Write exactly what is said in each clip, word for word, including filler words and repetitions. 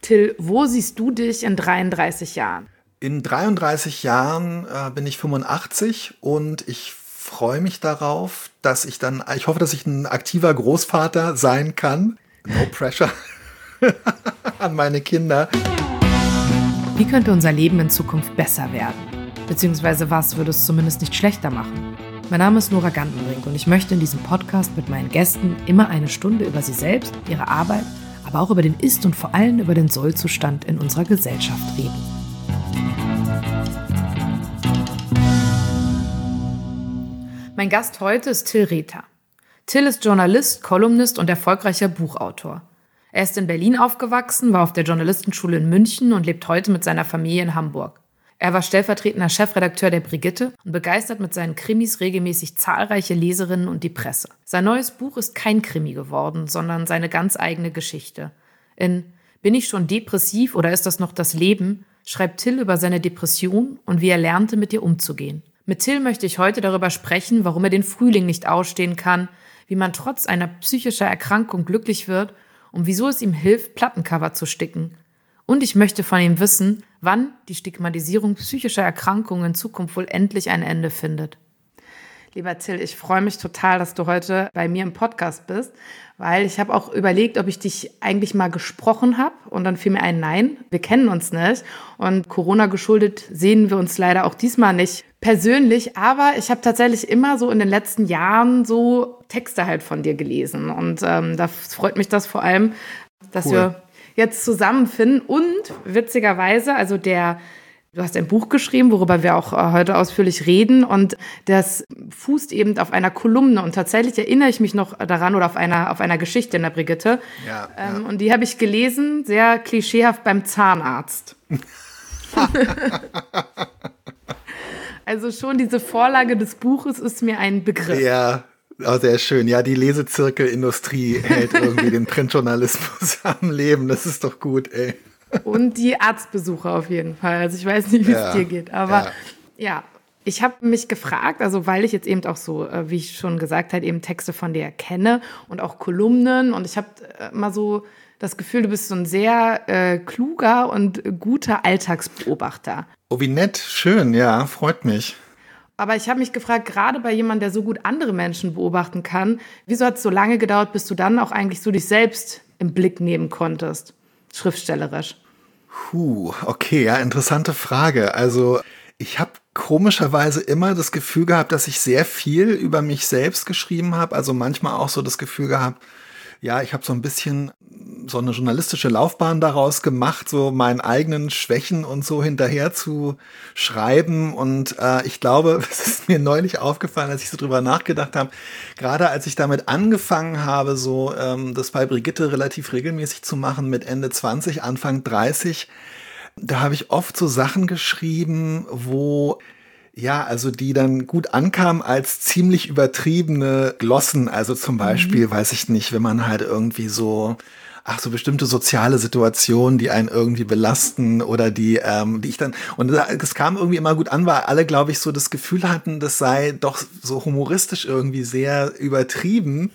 Till, wo siehst du dich in dreiunddreißig Jahren? In dreiunddreißig Jahren äh, bin ich fünfundachtzig und ich freue mich darauf, dass ich dann, ich hoffe, dass ich ein aktiver Großvater sein kann. No pressure an meine Kinder. Wie könnte unser Leben in Zukunft besser werden? Beziehungsweise was würde es zumindest nicht schlechter machen? Mein Name ist Nora Gantenbrink und ich möchte in diesem Podcast mit meinen Gästen immer eine Stunde über sie selbst, ihre Arbeit, aber auch über den Ist- und vor allem über den Soll-Zustand in unserer Gesellschaft reden. Mein Gast heute ist Till Rether. Till ist Journalist, Kolumnist und erfolgreicher Buchautor. Er ist in Berlin aufgewachsen, war auf der Journalistenschule in München und lebt heute mit seiner Familie in Hamburg. Er war stellvertretender Chefredakteur der Brigitte und begeistert mit seinen Krimis regelmäßig zahlreiche Leserinnen und die Presse. Sein neues Buch ist kein Krimi geworden, sondern seine ganz eigene Geschichte. In »Bin ich schon depressiv oder ist das noch das Leben?« schreibt Till über seine Depression und wie er lernte, mit ihr umzugehen. Mit Till möchte ich heute darüber sprechen, warum er den Frühling nicht ausstehen kann, wie man trotz einer psychischen Erkrankung glücklich wird und wieso es ihm hilft, Plattencover zu sticken. Und ich möchte von ihm wissen, wann die Stigmatisierung psychischer Erkrankungen in Zukunft wohl endlich ein Ende findet. Lieber Till, ich freue mich total, dass du heute bei mir im Podcast bist, weil ich habe auch überlegt, ob ich dich eigentlich mal gesprochen habe und dann fiel mir ein, nein, wir kennen uns nicht und Corona geschuldet sehen wir uns leider auch diesmal nicht persönlich, aber ich habe tatsächlich immer so in den letzten Jahren so Texte halt von dir gelesen und ähm, da freut mich das vor allem, dass cool. wir jetzt zusammenfinden und witzigerweise, also der, du hast ein Buch geschrieben, worüber wir auch äh, heute ausführlich reden und das fußt eben auf einer Kolumne und tatsächlich erinnere ich mich noch daran oder auf einer, auf einer Geschichte in der Brigitte ja, ähm, ja. und die habe ich gelesen, sehr klischeehaft beim Zahnarzt. Also schon diese Vorlage des Buches ist mir ein Begriff. Ja. Oh, sehr schön. Ja, die Lesezirkelindustrie hält irgendwie den Printjournalismus am Leben. Das ist doch gut, ey. Und die Arztbesuche auf jeden Fall. Also ich weiß nicht, wie es ja, dir geht. Aber ja, ja ich habe mich gefragt, also weil ich jetzt eben auch so, wie ich schon gesagt habe, eben Texte von dir kenne und auch Kolumnen. Und ich habe immer so das Gefühl, du bist so ein sehr äh, kluger und guter Alltagsbeobachter. Oh, wie nett. Schön, ja, freut mich. Aber ich habe mich gefragt, gerade bei jemandem, der so gut andere Menschen beobachten kann, wieso hat es so lange gedauert, bis du dann auch eigentlich so dich selbst im Blick nehmen konntest, schriftstellerisch? Puh, okay, ja, interessante Frage. Also ich habe komischerweise immer das Gefühl gehabt, dass ich sehr viel über mich selbst geschrieben habe. Also manchmal auch so das Gefühl gehabt, ja, ich habe so ein bisschen so eine journalistische Laufbahn daraus gemacht, so meinen eigenen Schwächen und so hinterher zu schreiben. Und äh, ich glaube, es ist mir neulich aufgefallen, als ich so drüber nachgedacht habe, gerade als ich damit angefangen habe, so ähm, das bei Brigitte relativ regelmäßig zu machen mit Ende zwanzig, Anfang dreißig, da habe ich oft so Sachen geschrieben, wo ja, also die dann gut ankamen als ziemlich übertriebene Glossen. Also zum Beispiel, mhm. weiß ich nicht, wenn man halt irgendwie so, ach so bestimmte soziale Situationen, die einen irgendwie belasten oder die, ähm, die ich dann, und das kam irgendwie immer gut an, weil alle, glaube ich, so das Gefühl hatten, das sei doch so humoristisch irgendwie sehr übertrieben.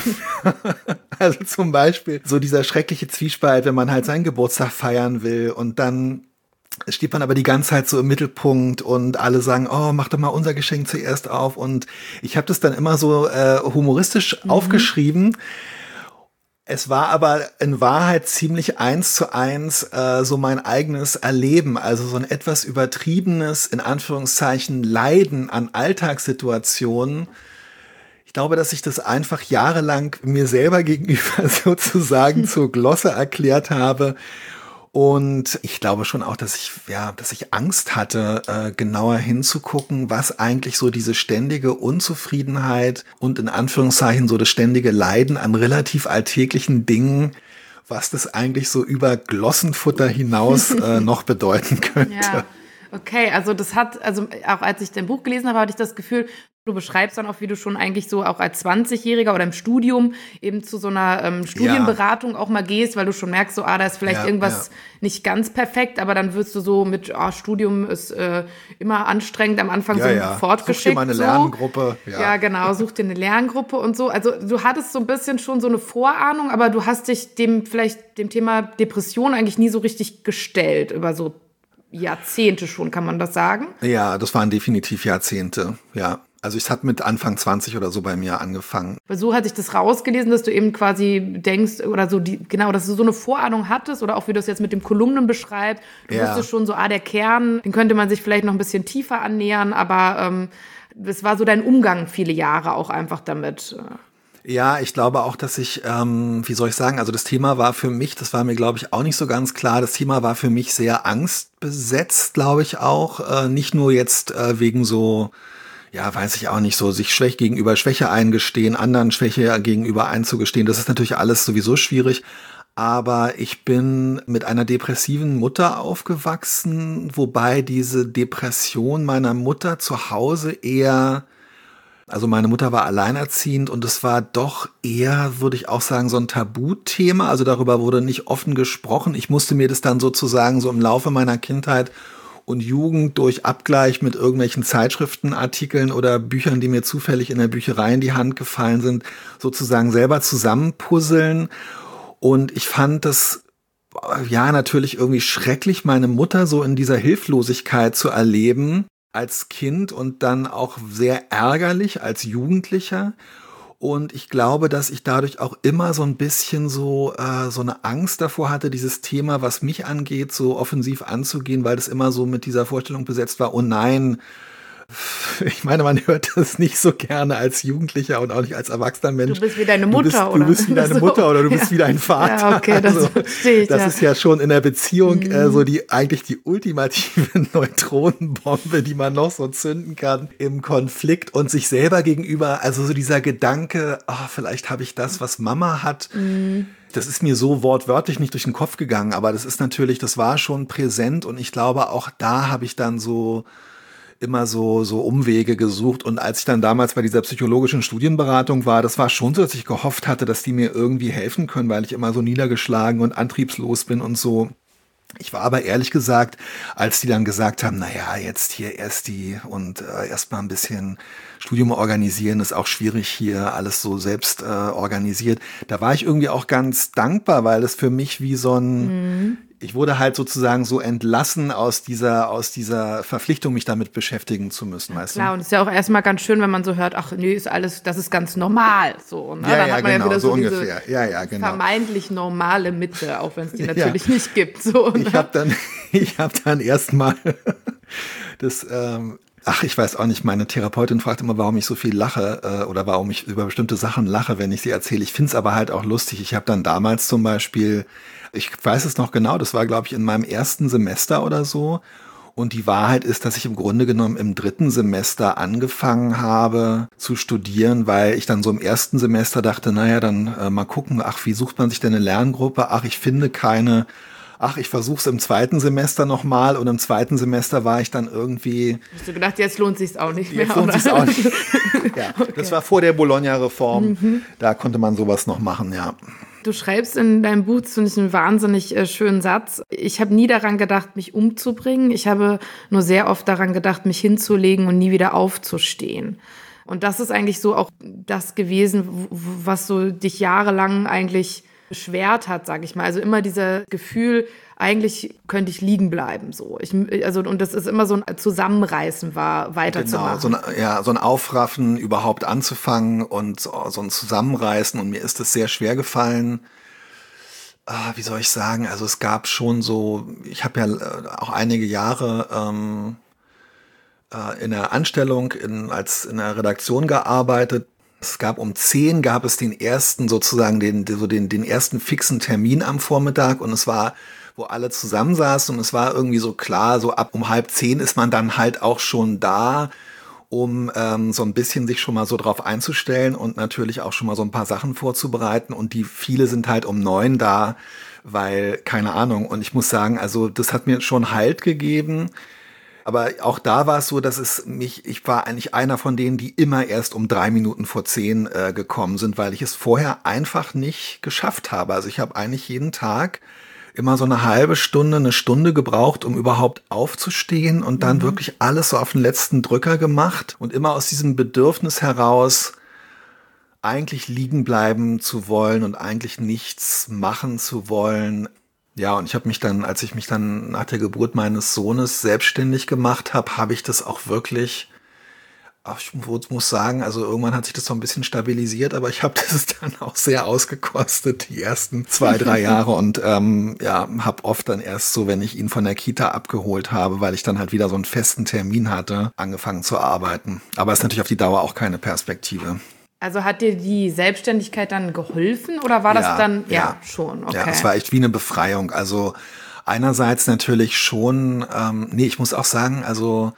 Also zum Beispiel so dieser schreckliche Zwiespalt, wenn man halt seinen Geburtstag feiern will und dann steht man aber die ganze Zeit so im Mittelpunkt und alle sagen, oh, mach doch mal unser Geschenk zuerst auf. Und ich habe das dann immer so äh, humoristisch mhm. aufgeschrieben. Es war aber in Wahrheit ziemlich eins zu eins äh, so mein eigenes Erleben. Also so ein etwas übertriebenes, in Anführungszeichen, Leiden an Alltagssituationen. Ich glaube, dass ich das einfach jahrelang mir selber gegenüber sozusagen zur Glosse erklärt habe. Und ich glaube schon auch, dass ich, ja, dass ich Angst hatte, äh, genauer hinzugucken, was eigentlich so diese ständige Unzufriedenheit und in Anführungszeichen so das ständige Leiden an relativ alltäglichen Dingen, was das eigentlich so über Glossenfutter hinaus äh, noch bedeuten könnte. Ja, okay, also das hat, also auch als ich dein Buch gelesen habe, hatte ich das Gefühl, Du beschreibst dann auch, wie du schon eigentlich so auch als zwanzigjähriger oder im Studium eben zu so einer ähm, Studienberatung ja. auch mal gehst, weil du schon merkst, so, ah, da ist vielleicht ja, irgendwas ja. nicht ganz perfekt, aber dann wirst du so mit, ah, Studium ist äh, immer anstrengend, am Anfang ja, so ja. fortgeschickt. Such dir mal eine so. Lerngruppe. Ja. ja, genau, such dir eine Lerngruppe und so. Also du hattest so ein bisschen schon so eine Vorahnung, aber du hast dich dem vielleicht dem Thema Depression eigentlich nie so richtig gestellt, über so Jahrzehnte schon, kann man das sagen? Ja, das waren definitiv Jahrzehnte, ja. Also es hat mit Anfang zwanzig oder so bei mir angefangen. Weil so hatte ich das rausgelesen, dass du eben quasi denkst, oder so, die, genau, dass du so eine Vorahnung hattest, oder auch wie du es jetzt mit dem Kolumnen beschreibst. Du ja. wusstest schon so, ah, der Kern, den könnte man sich vielleicht noch ein bisschen tiefer annähern, aber ähm, das war so dein Umgang viele Jahre auch einfach damit. Ja, ich glaube auch, dass ich, ähm, wie soll ich sagen, also das Thema war für mich, das war mir, glaube ich, auch nicht so ganz klar, das Thema war für mich sehr angstbesetzt, glaube ich auch, äh, nicht nur jetzt äh, wegen so, ja, weiß ich auch nicht, so sich schwach gegenüber Schwäche eingestehen, anderen Schwäche gegenüber einzugestehen, das ist natürlich alles sowieso schwierig, aber ich bin mit einer depressiven Mutter aufgewachsen, wobei diese Depression meiner Mutter zu Hause eher, also meine Mutter war alleinerziehend und es war doch eher, würde ich auch sagen, so ein Tabuthema, also darüber wurde nicht offen gesprochen. Ich musste mir das dann sozusagen so im Laufe meiner Kindheit und Jugend durch Abgleich mit irgendwelchen Zeitschriftenartikeln oder Büchern, die mir zufällig in der Bücherei in die Hand gefallen sind, sozusagen selber zusammenpuzzeln. Und ich fand das, ja, natürlich irgendwie schrecklich, meine Mutter so in dieser Hilflosigkeit zu erleben als Kind und dann auch sehr ärgerlich als Jugendlicher. Und ich glaube, dass ich dadurch auch immer so ein bisschen so äh, so eine Angst davor hatte, dieses Thema, was mich angeht, so offensiv anzugehen, weil das immer so mit dieser Vorstellung besetzt war, oh nein, ich meine, man hört das nicht so gerne als Jugendlicher und auch nicht als erwachsener Mensch. Du bist wie deine Mutter, du bist, oder? Du bist wie deine so. Mutter oder du bist ja. wie dein Vater. Ja, okay, das also, verstehe ich. Das ja. ist ja schon in der Beziehung mhm. äh, so die eigentlich die ultimative Neutronenbombe, die man noch so zünden kann im Konflikt und sich selber gegenüber. Also so dieser Gedanke, oh, vielleicht habe ich das, was Mama hat. Mhm. Das ist mir so wortwörtlich nicht durch den Kopf gegangen, aber das ist natürlich, das war schon präsent und ich glaube, auch da habe ich dann so immer so so Umwege gesucht und als ich dann damals bei dieser psychologischen Studienberatung war, das war schon so, dass ich gehofft hatte, dass die mir irgendwie helfen können, weil ich immer so niedergeschlagen und antriebslos bin und so. Ich war aber ehrlich gesagt, als die dann gesagt haben, na ja, jetzt hier erst die und äh, erst mal ein bisschen Studium organisieren, ist auch schwierig hier, alles so selbst äh, organisiert. Da war ich irgendwie auch ganz dankbar, weil es für mich wie so ein mhm. Ich wurde halt sozusagen so entlassen aus dieser, aus dieser Verpflichtung, mich damit beschäftigen zu müssen, weißt du? Klar, und es ist ja auch erstmal ganz schön, wenn man so hört, ach nee, ist alles, das ist ganz normal, so, ne? Ja, Dann ja, hat man genau, ja wieder so, so diese ungefähr. Ja, ja, genau. vermeintlich normale Mitte, auch wenn es die natürlich ja. nicht gibt, so. Ne? Ich habe dann, ich habe dann erstmal das, ähm, Ach, ich weiß auch nicht, meine Therapeutin fragt immer, warum ich so viel lache äh, oder warum ich über bestimmte Sachen lache, wenn ich sie erzähle. Ich finde es aber halt auch lustig. Ich habe dann damals zum Beispiel, ich weiß es noch genau, das war, glaube ich, in meinem ersten Semester oder so. Und die Wahrheit ist, dass ich im Grunde genommen im dritten Semester angefangen habe zu studieren, weil ich dann so im ersten Semester dachte, naja, dann äh, mal gucken, ach, wie sucht man sich denn eine Lerngruppe? Ach, ich finde keine. Ach, ich versuch's im zweiten Semester nochmal und im zweiten Semester war ich dann irgendwie... Hast du gedacht, jetzt lohnt sich's auch nicht mehr? Jetzt lohnt oder? sich's auch nicht. Ja, okay. Das war vor der Bologna-Reform, mhm. da konnte man sowas noch machen, ja. Du schreibst in deinem Buch, das finde ich einen wahnsinnig äh, schönen Satz. Ich habe nie daran gedacht, mich umzubringen. Ich habe nur sehr oft daran gedacht, mich hinzulegen und nie wieder aufzustehen. Und das ist eigentlich so auch das gewesen, was so dich jahrelang eigentlich beschwert hat, sage ich mal. Also immer dieser Gefühl, eigentlich könnte ich liegen bleiben, so. Ich, also, und das ist immer so ein Zusammenreißen war, weiterzumachen. Genau, so ein, ja, so ein Aufraffen, überhaupt anzufangen und so, so ein Zusammenreißen. Und mir ist das sehr schwer gefallen. Ah, wie soll ich sagen? Also es gab schon so, ich habe ja auch einige Jahre ähm, äh, in der Anstellung, in, als in der Redaktion gearbeitet. Es gab um zehn gab es den ersten sozusagen den so den den ersten fixen Termin am Vormittag und es war, wo alle zusammensaßen und es war irgendwie so klar, so ab um halb zehn ist man dann halt auch schon da, um ähm, so ein bisschen sich schon mal so drauf einzustellen und natürlich auch schon mal so ein paar Sachen vorzubereiten und die viele sind halt um neun da, weil keine Ahnung und ich muss sagen, also das hat mir schon Halt gegeben. Aber auch da war es so, dass es mich, ich war eigentlich einer von denen, die immer erst um drei Minuten vor zehn äh, gekommen sind, weil ich es vorher einfach nicht geschafft habe. Also ich habe eigentlich jeden Tag immer so eine halbe Stunde, eine Stunde gebraucht, um überhaupt aufzustehen und dann mhm. wirklich alles so auf den letzten Drücker gemacht und immer aus diesem Bedürfnis heraus, eigentlich liegen bleiben zu wollen und eigentlich nichts machen zu wollen. Ja, und ich habe mich dann, als ich mich dann nach der Geburt meines Sohnes selbstständig gemacht habe, habe ich das auch wirklich, ich muss sagen, also irgendwann hat sich das so ein bisschen stabilisiert, aber ich habe das dann auch sehr ausgekostet, die ersten zwei, drei Jahre und ähm, ja, habe oft dann erst so, wenn ich ihn von der Kita abgeholt habe, weil ich dann halt wieder so einen festen Termin hatte, angefangen zu arbeiten. Aber es ist natürlich auf die Dauer auch keine Perspektive. Also hat dir die Selbstständigkeit dann geholfen oder war das ja, dann, ja, ja schon, okay. Ja, es war echt wie eine Befreiung. Also einerseits natürlich schon, ähm, nee, ich muss auch sagen, also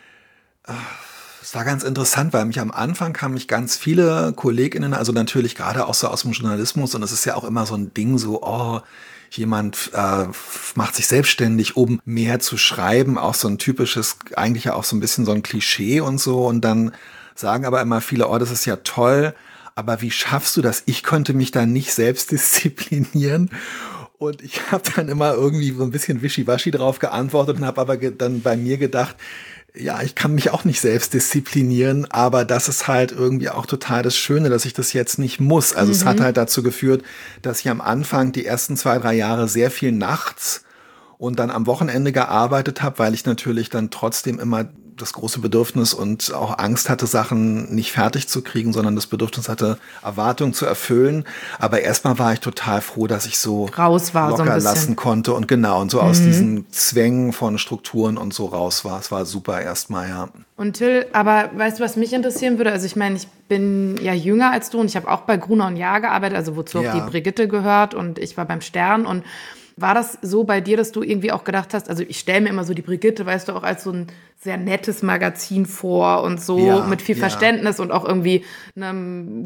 äh, es war ganz interessant, weil mich am Anfang kamen mich ganz viele KollegInnen, also natürlich gerade auch so aus dem Journalismus und es ist ja auch immer so ein Ding so, oh, jemand äh, macht sich selbstständig, um mehr zu schreiben, auch so ein typisches, eigentlich ja auch so ein bisschen so ein Klischee und so und dann sagen aber immer viele, oh, das ist ja toll, aber wie schaffst du das? Ich konnte mich da nicht selbst disziplinieren und ich habe dann immer irgendwie so ein bisschen wischiwaschi drauf geantwortet und habe aber ge- dann bei mir gedacht, ja, ich kann mich auch nicht selbst disziplinieren, aber das ist halt irgendwie auch total das Schöne, dass ich das jetzt nicht muss. Also mhm. es hat halt dazu geführt, dass ich am Anfang die ersten zwei, drei Jahre sehr viel nachts und dann am Wochenende gearbeitet habe, weil ich natürlich dann trotzdem immer das große Bedürfnis und auch Angst hatte, Sachen nicht fertig zu kriegen, sondern das Bedürfnis hatte, Erwartungen zu erfüllen. Aber erstmal war ich total froh, dass ich so raus war, locker so ein bisschen lassen konnte und genau, und so mhm. aus diesen Zwängen von Strukturen und so raus war. Es war super erstmal, ja. Und Till, aber weißt du, was mich interessieren würde? Also ich meine, ich bin ja jünger als du und ich habe auch bei Gruner und Jahr gearbeitet, also wozu ja. auch die Brigitte gehört und ich war beim Stern und war das so bei dir, dass du irgendwie auch gedacht hast, also ich stelle mir immer so die Brigitte, weißt du, auch als so ein sehr nettes Magazin vor und so ja, mit viel ja. Verständnis und auch irgendwie einem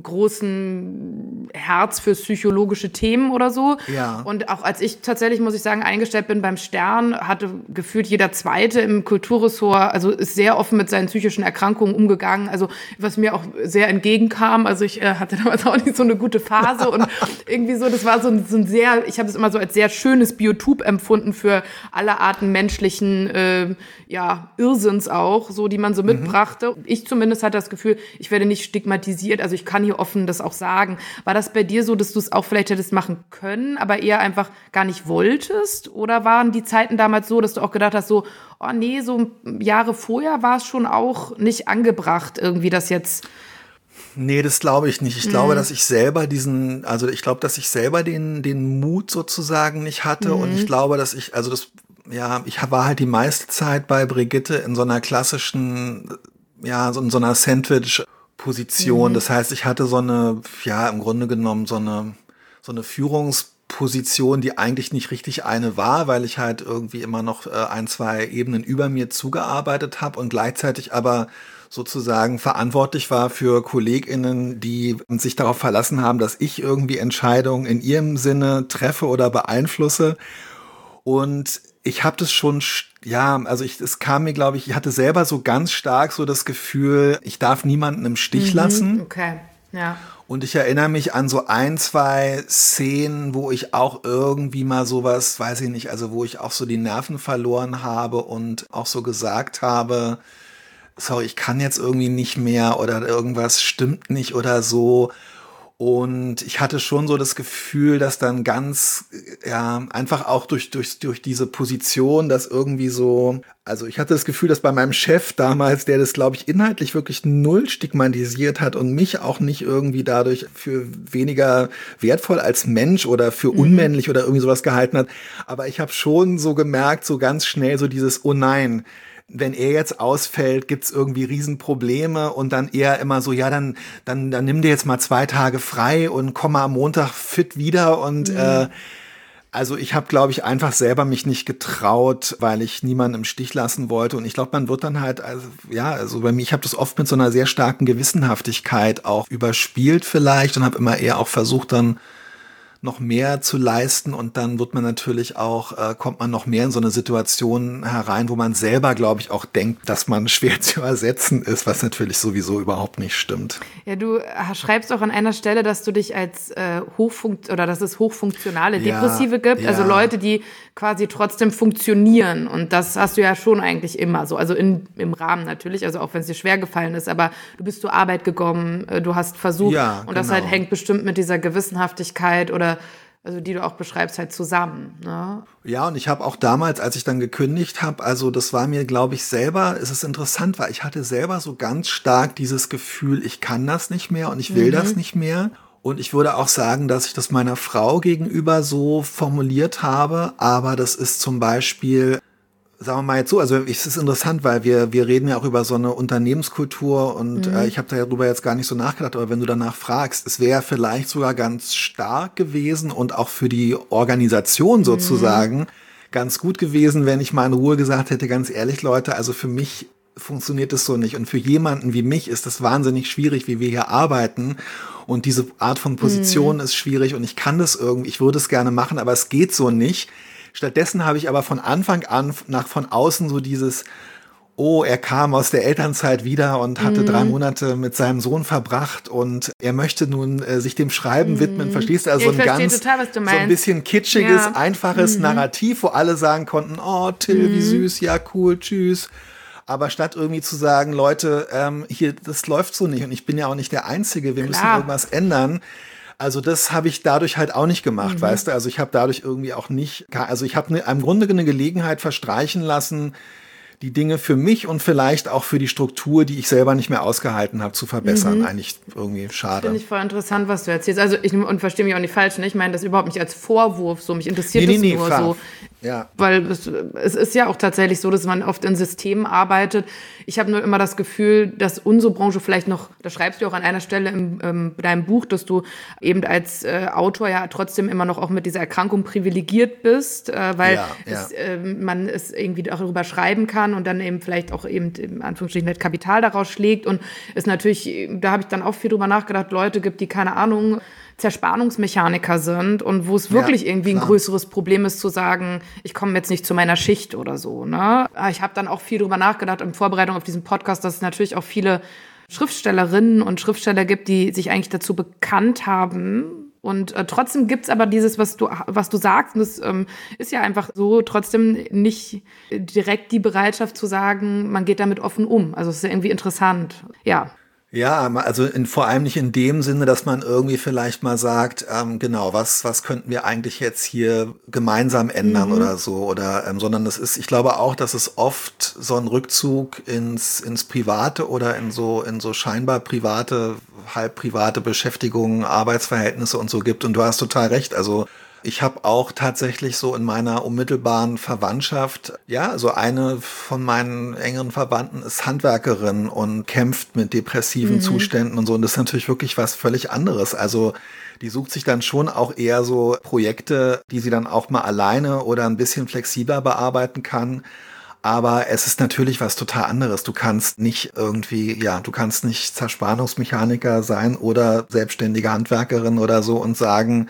großen Herz für psychologische Themen oder so. Ja. Und auch als ich tatsächlich, muss ich sagen, eingestellt bin beim Stern, hatte gefühlt jeder Zweite im Kulturressort, also ist sehr offen mit seinen psychischen Erkrankungen umgegangen, also was mir auch sehr entgegenkam. Also ich äh, hatte damals auch nicht so eine gute Phase und irgendwie so, das war so ein, so ein sehr, ich habe es immer so als sehr schönes Biotop empfunden für alle Arten menschlichen, äh, ja, Irrsinns auch, so, die man so mitbrachte. Mhm. Ich zumindest hatte das Gefühl, ich werde nicht stigmatisiert, also ich kann hier offen das auch sagen. War das bei dir so, dass du es auch vielleicht hättest machen können, aber eher einfach gar nicht wolltest? Oder waren die Zeiten damals so, dass du auch gedacht hast, so, oh nee, so Jahre vorher war es schon auch nicht angebracht, irgendwie das jetzt... Nee, das glaube ich nicht. Ich mhm. glaube, dass ich selber diesen, also ich glaube, dass ich selber den, den Mut sozusagen nicht hatte mhm. und ich glaube, dass ich, also das, ja, ich war halt die meiste Zeit bei Brigitte in so einer klassischen, ja, so in so einer Sandwich-Position. Mhm. Das heißt, ich hatte so eine, ja, im Grunde genommen so eine, so eine Führungsposition, die eigentlich nicht richtig eine war, weil ich halt irgendwie immer noch äh, ein, zwei Ebenen über mir zugearbeitet habe und gleichzeitig aber sozusagen verantwortlich war für KollegInnen, die sich darauf verlassen haben, dass ich irgendwie Entscheidungen in ihrem Sinne treffe oder beeinflusse. Und ich habe das schon, ja, also ich, es kam mir, glaube ich, ich hatte selber so ganz stark so das Gefühl, ich darf niemanden im Stich mhm, lassen. Okay, ja. Und ich erinnere mich an so ein, zwei Szenen, wo ich auch irgendwie mal sowas, weiß ich nicht, also wo ich auch so die Nerven verloren habe und auch so gesagt habe, sorry, ich kann jetzt irgendwie nicht mehr oder irgendwas stimmt nicht oder so. Und ich hatte schon so das Gefühl, dass dann ganz, ja, einfach auch durch, durch, durch diese Position, dass irgendwie so, also ich hatte das Gefühl, dass bei meinem Chef damals, der das, glaube ich, inhaltlich wirklich null stigmatisiert hat und mich auch nicht irgendwie dadurch für weniger wertvoll als Mensch oder für unmännlich mhm. oder irgendwie sowas gehalten hat. Aber ich habe schon so gemerkt, so ganz schnell so dieses, oh nein, wenn er jetzt ausfällt, gibt's irgendwie Riesenprobleme und dann eher immer so, ja, dann, dann, dann nimm dir jetzt mal zwei Tage frei und komm mal am Montag fit wieder und mhm. äh, also ich habe, glaube ich, einfach selber mich nicht getraut, weil ich niemanden im Stich lassen wollte und ich glaube, man wird dann halt, also ja, also bei mir, ich habe das oft mit so einer sehr starken Gewissenhaftigkeit auch überspielt vielleicht und habe immer eher auch versucht dann noch mehr zu leisten und dann wird man natürlich auch, äh, kommt man noch mehr in so eine Situation herein, wo man selber, glaube ich, auch denkt, dass man schwer zu ersetzen ist, was natürlich sowieso überhaupt nicht stimmt. Ja, du schreibst auch an einer Stelle, dass du dich als äh, hochfunkt oder dass es hochfunktionale Depressive ja, gibt, ja. also Leute, die quasi trotzdem funktionieren und das hast du ja schon eigentlich immer so, also in, im Rahmen natürlich, also auch wenn es dir schwer gefallen ist, aber du bist zur Arbeit gekommen, du hast versucht ja, und genau. das halt hängt bestimmt mit dieser Gewissenhaftigkeit oder also die du auch beschreibst, halt zusammen. Ne? Ja, und ich habe auch damals, als ich dann gekündigt habe, also das war mir, glaube ich, selber, es ist interessant, weil ich hatte selber so ganz stark dieses Gefühl, ich kann das nicht mehr und ich will mhm. das nicht mehr. Und ich würde auch sagen, dass ich das meiner Frau gegenüber so formuliert habe, aber das ist zum Beispiel, sagen wir mal jetzt so, also es ist interessant, weil wir wir reden ja auch über so eine Unternehmenskultur und mhm. äh, ich habe darüber jetzt gar nicht so nachgedacht, aber wenn du danach fragst, es wäre vielleicht sogar ganz stark gewesen und auch für die Organisation sozusagen mhm. ganz gut gewesen, wenn ich mal in Ruhe gesagt hätte, ganz ehrlich Leute, also für mich funktioniert es so nicht und für jemanden wie mich ist das wahnsinnig schwierig, wie wir hier arbeiten und diese Art von Position mhm. ist schwierig und ich kann das irgendwie, ich würde es gerne machen, aber es geht so nicht. Stattdessen habe ich aber von Anfang an nach von außen so dieses, oh, er kam aus der Elternzeit wieder und hatte mhm. drei Monate mit seinem Sohn verbracht und er möchte nun äh, sich dem Schreiben mhm. widmen. Verstehst du? Also ich so ein ganz, total, was du meinst. so ein bisschen kitschiges, ja. einfaches mhm. Narrativ, wo alle sagen konnten, oh, Till, mhm. wie süß, ja, cool, tschüss. Aber statt irgendwie zu sagen, Leute, ähm, hier, das läuft so nicht und ich bin ja auch nicht der Einzige, wir Klar. müssen irgendwas ändern. Also das habe ich dadurch halt auch nicht gemacht, mhm. weißt du? Also ich habe dadurch irgendwie auch nicht, also ich habe ne, im Grunde eine Gelegenheit verstreichen lassen, die Dinge für mich und vielleicht auch für die Struktur, die ich selber nicht mehr ausgehalten habe, zu verbessern. Mhm. Eigentlich irgendwie schade. Finde ich voll interessant, was du erzählst. Also ich und verstehe mich auch nicht falsch, ne? Ich meine das überhaupt nicht als Vorwurf, so mich interessiert nee, das nee, nur nee, so. Ja. Weil es, es ist ja auch tatsächlich so, dass man oft in Systemen arbeitet. Ich habe nur immer das Gefühl, dass unsere Branche vielleicht noch, da schreibst du auch an einer Stelle in ähm, deinem Buch, dass du eben als äh, Autor ja trotzdem immer noch auch mit dieser Erkrankung privilegiert bist, äh, weil ja, ja. Es, äh, man es irgendwie darüber schreiben kann und dann eben vielleicht auch eben in Anführungsstrichen das Kapital daraus schlägt und es natürlich, da habe ich dann auch viel drüber nachgedacht, Leute gibt, die keine Ahnung, Zerspannungsmechaniker sind und wo es wirklich ja, irgendwie klar. ein größeres Problem ist zu sagen, ich komme jetzt nicht zu meiner Schicht oder so. Ne? Ich habe dann auch viel drüber nachgedacht in Vorbereitung auf diesen Podcast, dass es natürlich auch viele Schriftstellerinnen und Schriftsteller gibt, die sich eigentlich dazu bekannt haben. Und äh, trotzdem gibt's aber dieses, was du was du sagst, und das ähm, ist ja einfach so, trotzdem nicht direkt die Bereitschaft zu sagen, man geht damit offen um. Also es ist ja irgendwie interessant. Ja. Ja, also in, vor allem nicht in dem Sinne, dass man irgendwie vielleicht mal sagt, ähm, genau, was was könnten wir eigentlich jetzt hier gemeinsam ändern mhm. oder so, oder ähm, sondern es ist, ich glaube auch, dass es oft so einen Rückzug ins ins Private oder in so in so scheinbar private, halb private Beschäftigungen, Arbeitsverhältnisse und so gibt. Und du hast total recht. Also ich habe auch tatsächlich so in meiner unmittelbaren Verwandtschaft, ja, so eine von meinen engeren Verwandten ist Handwerkerin und kämpft mit depressiven mhm. Zuständen und so. Und das ist natürlich wirklich was völlig anderes. Also die sucht sich dann schon auch eher so Projekte, die sie dann auch mal alleine oder ein bisschen flexibler bearbeiten kann. Aber es ist natürlich was total anderes. Du kannst nicht irgendwie, ja, du kannst nicht Zerspannungsmechaniker sein oder selbstständige Handwerkerin oder so und sagen,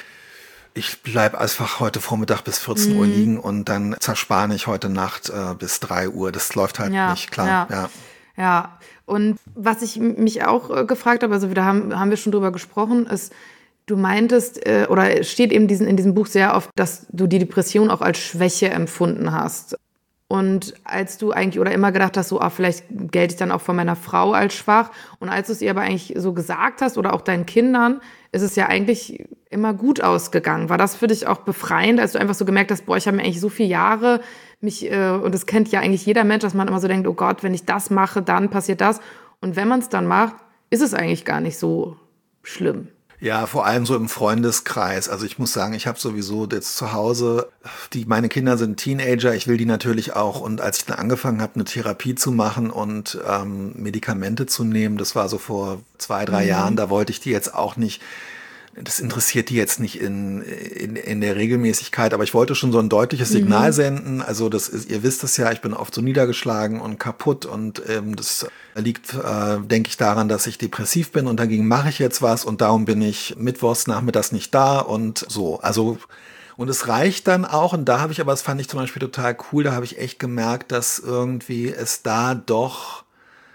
ich bleib einfach heute Vormittag bis vierzehn mhm. Uhr liegen und dann zerspane ich heute Nacht äh, bis drei Uhr. Das läuft halt ja, nicht, klar. Ja. ja. Ja, und was ich mich auch äh, gefragt habe, also da haben, haben wir schon drüber gesprochen, ist, du meintest, äh, oder es steht eben diesen, in diesem Buch sehr oft, dass du die Depression auch als Schwäche empfunden hast. Und als du eigentlich oder immer gedacht hast, so, ah, vielleicht gelte ich dann auch von meiner Frau als schwach. Und als du es ihr aber eigentlich so gesagt hast oder auch deinen Kindern, ist es ja eigentlich immer gut ausgegangen. War das für dich auch befreiend, als du einfach so gemerkt hast, boah, ich habe mir eigentlich so viele Jahre mich, äh, und das kennt ja eigentlich jeder Mensch, dass man immer so denkt, oh Gott, wenn ich das mache, dann passiert das. Und wenn man es dann macht, ist es eigentlich gar nicht so schlimm. Ja, vor allem so im Freundeskreis. Also ich muss sagen, ich habe sowieso jetzt zu Hause, die meine Kinder sind Teenager, ich will die natürlich auch. Und als ich dann angefangen habe, eine Therapie zu machen und ähm, Medikamente zu nehmen, das war so vor zwei, drei mhm. Jahren, da wollte ich die jetzt auch nicht das interessiert die jetzt nicht in, in, in der Regelmäßigkeit, aber ich wollte schon so ein deutliches Signal mhm. senden. Also das ist, ihr wisst es ja, ich bin oft so niedergeschlagen und kaputt und ähm, das liegt, äh, denke ich, daran, dass ich depressiv bin und dagegen mache ich jetzt was und darum bin ich mittwochs nachmittags nicht da und so. Also und es reicht dann auch, und da habe ich aber, das fand ich zum Beispiel total cool, da habe ich echt gemerkt, dass irgendwie es da doch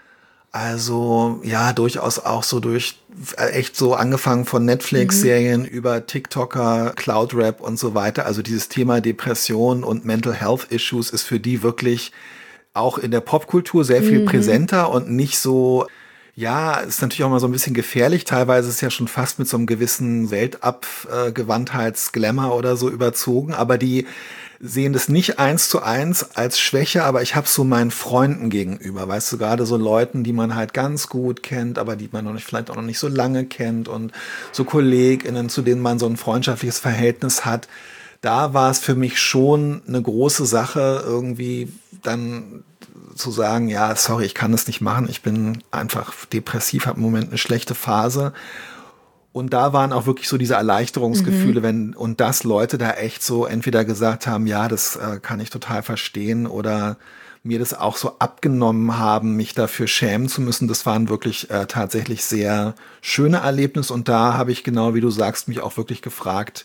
Also ja, durchaus auch so durch, echt so angefangen von Netflix-Serien mhm. über TikToker, Cloud-Rap und so weiter. Also dieses Thema Depression und Mental Health Issues ist für die wirklich auch in der Popkultur sehr viel mhm. präsenter und nicht so, ja, ist natürlich auch mal so ein bisschen gefährlich. Teilweise ist es ja schon fast mit so einem gewissen Weltabgewandtheits-Glamour oder so überzogen, aber die sehen das nicht eins zu eins als Schwäche, aber ich habe so meinen Freunden gegenüber, weißt du, gerade so Leuten, die man halt ganz gut kennt, aber die man noch nicht, vielleicht auch noch nicht so lange kennt und so KollegInnen, zu denen man so ein freundschaftliches Verhältnis hat. Da war es für mich schon eine große Sache, irgendwie dann zu sagen, ja, sorry, ich kann das nicht machen, ich bin einfach depressiv, habe im Moment eine schlechte Phase. Und da waren auch wirklich so diese Erleichterungsgefühle, mhm. wenn und dass Leute da echt so entweder gesagt haben, ja, das äh, kann ich total verstehen oder mir das auch so abgenommen haben, mich dafür schämen zu müssen. Das waren wirklich äh, tatsächlich sehr schöne Erlebnisse und da habe ich genau, wie du sagst, mich auch wirklich gefragt,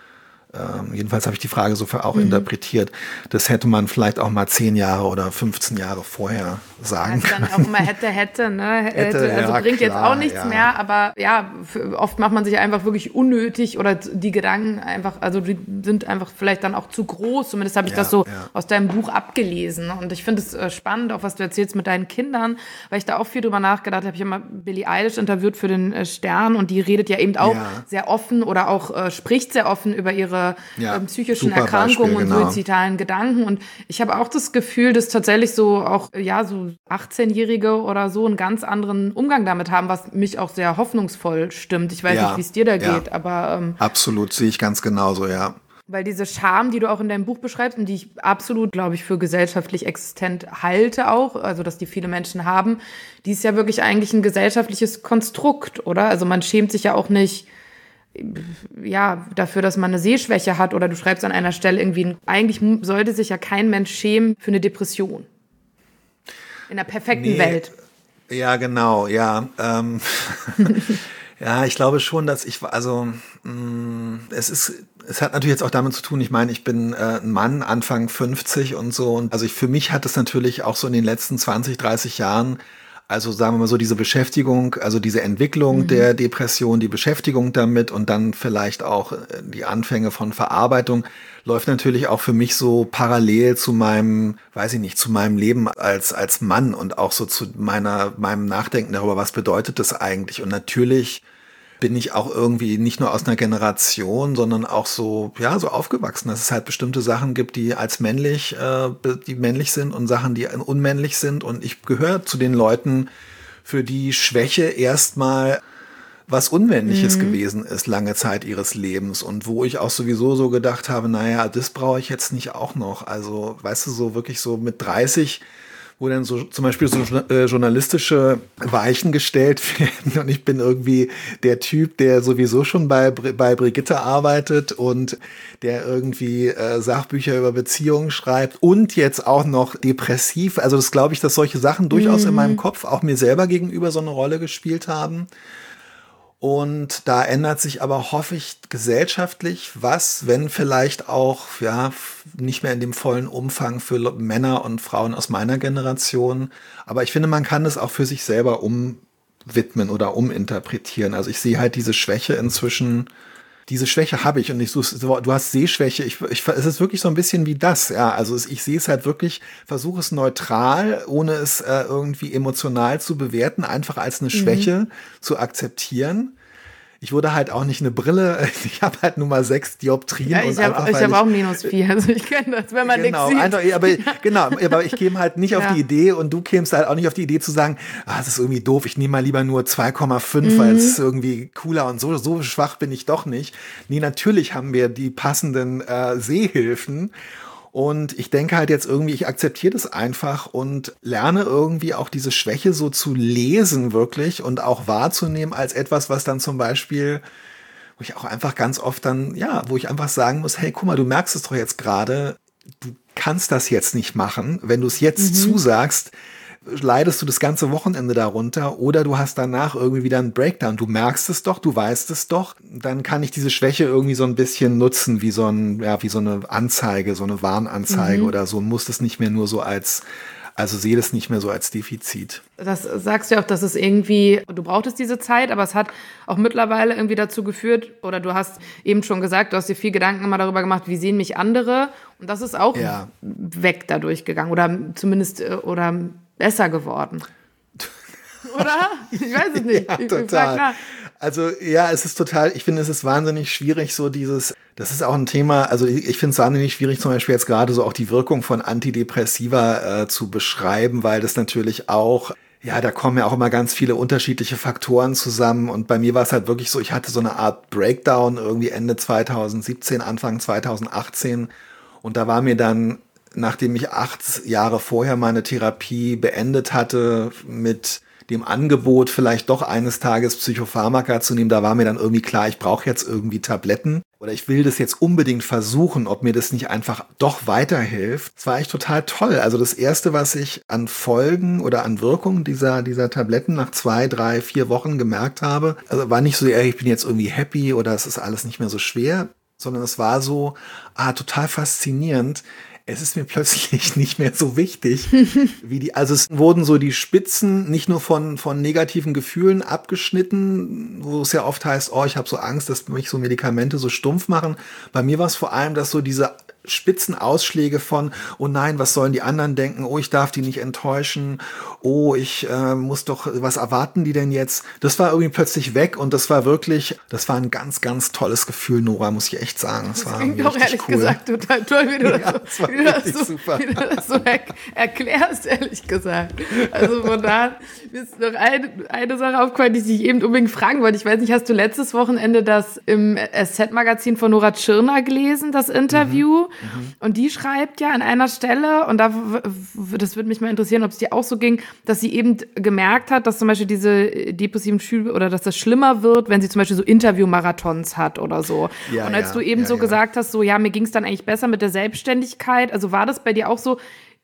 Ähm, jedenfalls habe ich die Frage so für auch mhm. interpretiert. Das hätte man vielleicht auch mal zehn Jahre oder fünfzehn Jahre vorher sagen können. Dann auch immer hätte, hätte, ne? Hätte, also ja, bringt klar, jetzt auch nichts ja. mehr, aber ja, oft macht man sich einfach wirklich unnötig oder die Gedanken einfach, also die sind einfach vielleicht dann auch zu groß. Zumindest habe ich ja, das so ja. aus deinem Buch abgelesen. Und ich finde es äh, spannend, auch was du erzählst mit deinen Kindern, weil ich da auch viel drüber nachgedacht habe. Ich habe mal Billie Eilish interviewt für den äh, Stern und die redet ja eben auch ja. sehr offen oder auch äh, spricht sehr offen über ihre ja. ähm, psychischen Erkrankungen Beispiel, und genau. suizidalen Gedanken. Und ich habe auch das Gefühl, dass tatsächlich so auch, ja, so achtzehnjährige oder so einen ganz anderen Umgang damit haben, was mich auch sehr hoffnungsvoll stimmt. Ich weiß ja. nicht, wie es dir da ja. geht, aber ähm, absolut, sehe ich ganz genauso, ja. Weil diese Scham, die du auch in deinem Buch beschreibst und die ich absolut, glaube ich, für gesellschaftlich existent halte auch, also dass die viele Menschen haben, die ist ja wirklich eigentlich ein gesellschaftliches Konstrukt, oder? Also man schämt sich ja auch nicht ja, dafür, dass man eine Sehschwäche hat oder du schreibst an einer Stelle irgendwie, eigentlich sollte sich ja kein Mensch schämen für eine Depression. In einer perfekten nee, Welt. Ja, genau, ja. Ähm, ja, ich glaube schon, dass ich, also mh, es ist, es hat natürlich jetzt auch damit zu tun, ich meine, ich bin äh, ein Mann, Anfang fünfzig und so. Und also ich, für mich hat es natürlich auch so in den letzten zwanzig, dreißig Jahren, also sagen wir mal so, diese Beschäftigung, also diese Entwicklung mhm. der Depression, die Beschäftigung damit und dann vielleicht auch die Anfänge von Verarbeitung, läuft natürlich auch für mich so parallel zu meinem, weiß ich nicht, zu meinem Leben als, als Mann und auch so zu meiner, meinem Nachdenken darüber, was bedeutet das eigentlich? Und natürlich bin ich auch irgendwie nicht nur aus einer Generation, sondern auch so, ja, so aufgewachsen, dass es halt bestimmte Sachen gibt, die als männlich, äh, die männlich sind und Sachen, die unmännlich sind. Und ich gehöre zu den Leuten, für die Schwäche erstmal was Unmännliches mhm. gewesen ist, lange Zeit ihres Lebens. Und wo ich auch sowieso so gedacht habe, naja, das brauche ich jetzt nicht auch noch. Also, weißt du, so wirklich so mit dreißig, wo dann so zum Beispiel so äh, journalistische Weichen gestellt werden und ich bin irgendwie der Typ, der sowieso schon bei, bei Brigitte arbeitet und der irgendwie äh, Sachbücher über Beziehungen schreibt und jetzt auch noch depressiv. Also das glaube ich, dass solche Sachen durchaus mhm. in meinem Kopf auch mir selber gegenüber so eine Rolle gespielt haben. Und da ändert sich aber, hoffe ich, gesellschaftlich was, wenn vielleicht auch, ja, nicht mehr in dem vollen Umfang für Männer und Frauen aus meiner Generation. Aber ich finde, man kann das auch für sich selber umwidmen oder uminterpretieren. Also ich sehe halt diese Schwäche inzwischen, diese Schwäche habe ich und ich, du hast Sehschwäche, ich, ich, es ist wirklich so ein bisschen wie das, ja, also ich sehe es halt wirklich, versuche es neutral, ohne es äh, irgendwie emotional zu bewerten, einfach als eine Schwäche mhm. zu akzeptieren. Ich wurde halt auch nicht eine Brille, ich habe halt nur mal sechs Dioptrien. Ja, ich habe hab auch minus vier, also ich kenne das, wenn man genau, nichts sieht. Einfach, aber, genau, aber ich käme halt nicht ja. auf die Idee und du kämst halt auch nicht auf die Idee zu sagen, ah, das ist irgendwie doof, ich nehme mal lieber nur zwei Komma fünf, mhm. weil es ist irgendwie cooler und so, so schwach bin ich doch nicht. Nee, natürlich haben wir die passenden äh, Sehhilfen. Und ich denke halt jetzt irgendwie, ich akzeptiere das einfach und lerne irgendwie auch diese Schwäche so zu lesen wirklich und auch wahrzunehmen als etwas, was dann zum Beispiel, wo ich auch einfach ganz oft dann, ja, wo ich einfach sagen muss, hey, guck mal, du merkst es doch jetzt gerade, du kannst das jetzt nicht machen. Wenn du es jetzt mhm. zusagst, leidest du das ganze Wochenende darunter oder du hast danach irgendwie wieder einen Breakdown. Du merkst es doch, du weißt es doch. Dann kann ich diese Schwäche irgendwie so ein bisschen nutzen, wie so ein, ja, wie so eine Anzeige, so eine Warnanzeige mhm. oder so. Und muss das nicht mehr nur so als, also sehe das nicht mehr so als Defizit. Das sagst du ja auch, dass es irgendwie, du brauchtest diese Zeit, aber es hat auch mittlerweile irgendwie dazu geführt, oder du hast eben schon gesagt, du hast dir viel Gedanken immer darüber gemacht, wie sehen mich andere. Und das ist auch ja. weg dadurch gegangen oder zumindest, oder besser geworden. Oder? Ich weiß es nicht. Ja, ich, total. Ich also ja, es ist total, ich finde, es ist wahnsinnig schwierig, so dieses, das ist auch ein Thema, also ich, ich finde es wahnsinnig schwierig, zum Beispiel jetzt gerade so auch die Wirkung von Antidepressiva äh, zu beschreiben, weil das natürlich auch, ja, da kommen ja auch immer ganz viele unterschiedliche Faktoren zusammen und bei mir war es halt wirklich so, ich hatte so eine Art Breakdown irgendwie Ende zwanzig siebzehn, Anfang zwanzig achtzehn und da war mir dann, nachdem ich acht Jahre vorher meine Therapie beendet hatte, mit dem Angebot, vielleicht doch eines Tages Psychopharmaka zu nehmen, da war mir dann irgendwie klar, ich brauche jetzt irgendwie Tabletten oder ich will das jetzt unbedingt versuchen, ob mir das nicht einfach doch weiterhilft. Das war echt total toll. Also das Erste, was ich an Folgen oder an Wirkung dieser, dieser Tabletten nach zwei, drei, vier Wochen gemerkt habe, also war nicht so, ey, ich bin jetzt irgendwie happy oder es ist alles nicht mehr so schwer, sondern es war so, ah, total faszinierend. Es ist mir plötzlich nicht mehr so wichtig, wie die, also es wurden so die Spitzen nicht nur von, von negativen Gefühlen abgeschnitten, wo es ja oft heißt, oh, ich habe so Angst, dass mich so Medikamente so stumpf machen. Bei mir war es vor allem, dass so diese Spitzenausschläge von, oh nein, was sollen die anderen denken? Oh, ich darf die nicht enttäuschen. Oh, ich äh, muss doch, was erwarten die denn jetzt? Das war irgendwie plötzlich weg und das war wirklich, das war ein ganz, ganz tolles Gefühl, Nora, muss ich echt sagen. Das, das war klingt auch ehrlich cool. gesagt total toll, wie du ja, das, so, wie du das, so, wie du das so er- erklärst, ehrlich gesagt. Also von da ist noch eine, eine Sache aufgefallen, die ich dich eben unbedingt fragen wollte. Ich weiß nicht, hast du letztes Wochenende das im S Z-Magazin von Nora Tschirner gelesen, das Interview? Mhm. Mhm. Und die schreibt ja an einer Stelle, und da, das würde mich mal interessieren, ob es dir auch so ging, dass sie eben gemerkt hat, dass zum Beispiel diese depressiven Schübe oder dass das schlimmer wird, wenn sie zum Beispiel so Interviewmarathons hat oder so. Ja, und als ja, du eben ja, so ja. gesagt hast, so ja, mir ging es dann eigentlich besser mit der Selbstständigkeit. Also war das bei dir auch so,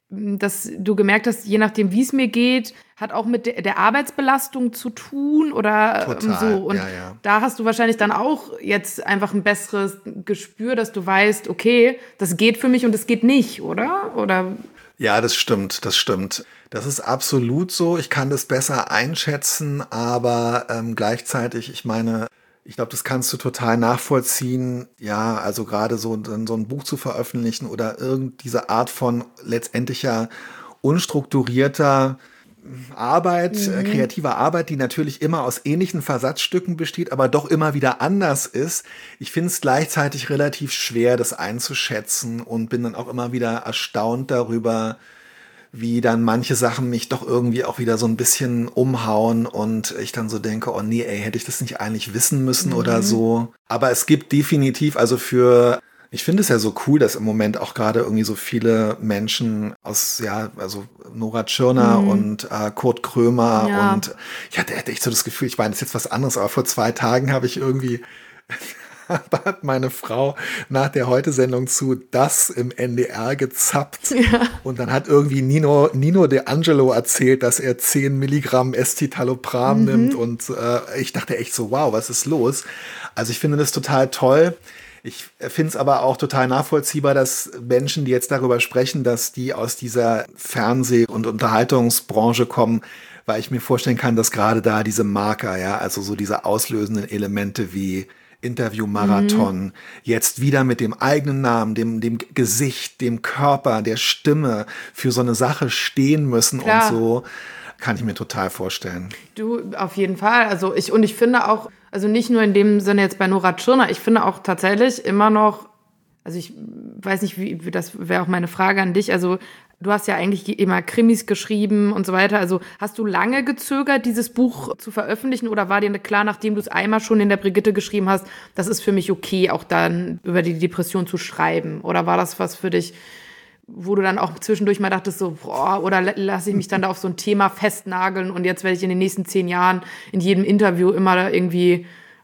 dass du gemerkt hast, je nachdem, wie es mir geht, hat auch mit der, der Arbeitsbelastung zu tun oder Total, so. Und ja, ja. da hast du wahrscheinlich dann auch jetzt einfach ein besseres Gespür, dass du weißt, okay, das geht für mich und das geht nicht, oder? Oder? Ja, das stimmt, das stimmt. Das ist absolut so. Ich kann das besser einschätzen, aber ähm, gleichzeitig, ich meine, ich glaube, das kannst du total nachvollziehen. Ja, also gerade so, so ein Buch zu veröffentlichen oder irgend diese Art von letztendlicher unstrukturierter Arbeit, mhm. äh, kreativer Arbeit, die natürlich immer aus ähnlichen Versatzstücken besteht, aber doch immer wieder anders ist. Ich finde es gleichzeitig relativ schwer, das einzuschätzen und bin dann auch immer wieder erstaunt darüber, wie dann manche Sachen mich doch irgendwie auch wieder so ein bisschen umhauen und ich dann so denke, oh nee, ey, hätte ich das nicht eigentlich wissen müssen mhm. oder so. Aber es gibt definitiv, also für, ich finde es ja so cool, dass im Moment auch gerade irgendwie so viele Menschen aus, ja, also Nora Tschirner mhm. und äh, Kurt Krömer ja. und ja, da hätte ich so das Gefühl, ich meine, das ist jetzt was anderes, aber vor zwei Tagen habe ich irgendwie hat meine Frau nach der Heute-Sendung zu das im N D R gezappt. Ja. Und dann hat irgendwie Nino, Nino De Angelo erzählt, dass er zehn Milligramm Escitalopram mhm. nimmt. Und äh, ich dachte echt so, wow, was ist los? Also ich finde das total toll. Ich finde es aber auch total nachvollziehbar, dass Menschen, die jetzt darüber sprechen, dass die aus dieser Fernseh- und Unterhaltungsbranche kommen, weil ich mir vorstellen kann, dass gerade da diese Marker, ja, also so diese auslösenden Elemente wie Interviewmarathon, mhm. jetzt wieder mit dem eigenen Namen, dem, dem Gesicht, dem Körper, der Stimme für so eine Sache stehen müssen. Klar. Und so, kann ich mir total vorstellen. Du, auf jeden Fall. Also ich, und ich finde auch, also nicht nur in dem Sinne jetzt bei Nora Tschirner, ich finde auch tatsächlich immer noch, also ich weiß nicht, wie, wie das wäre auch meine Frage an dich, also du hast ja eigentlich immer Krimis geschrieben und so weiter. Also hast du lange gezögert, dieses Buch zu veröffentlichen oder war dir klar, nachdem du es einmal schon in der Brigitte geschrieben hast, das ist für mich okay, auch dann über die Depression zu schreiben? Oder war das was für dich, wo du dann auch zwischendurch mal dachtest, so, boah, oder lasse ich mich dann da auf so ein Thema festnageln und jetzt werde ich in den nächsten zehn Jahren in jedem Interview immer da irgendwie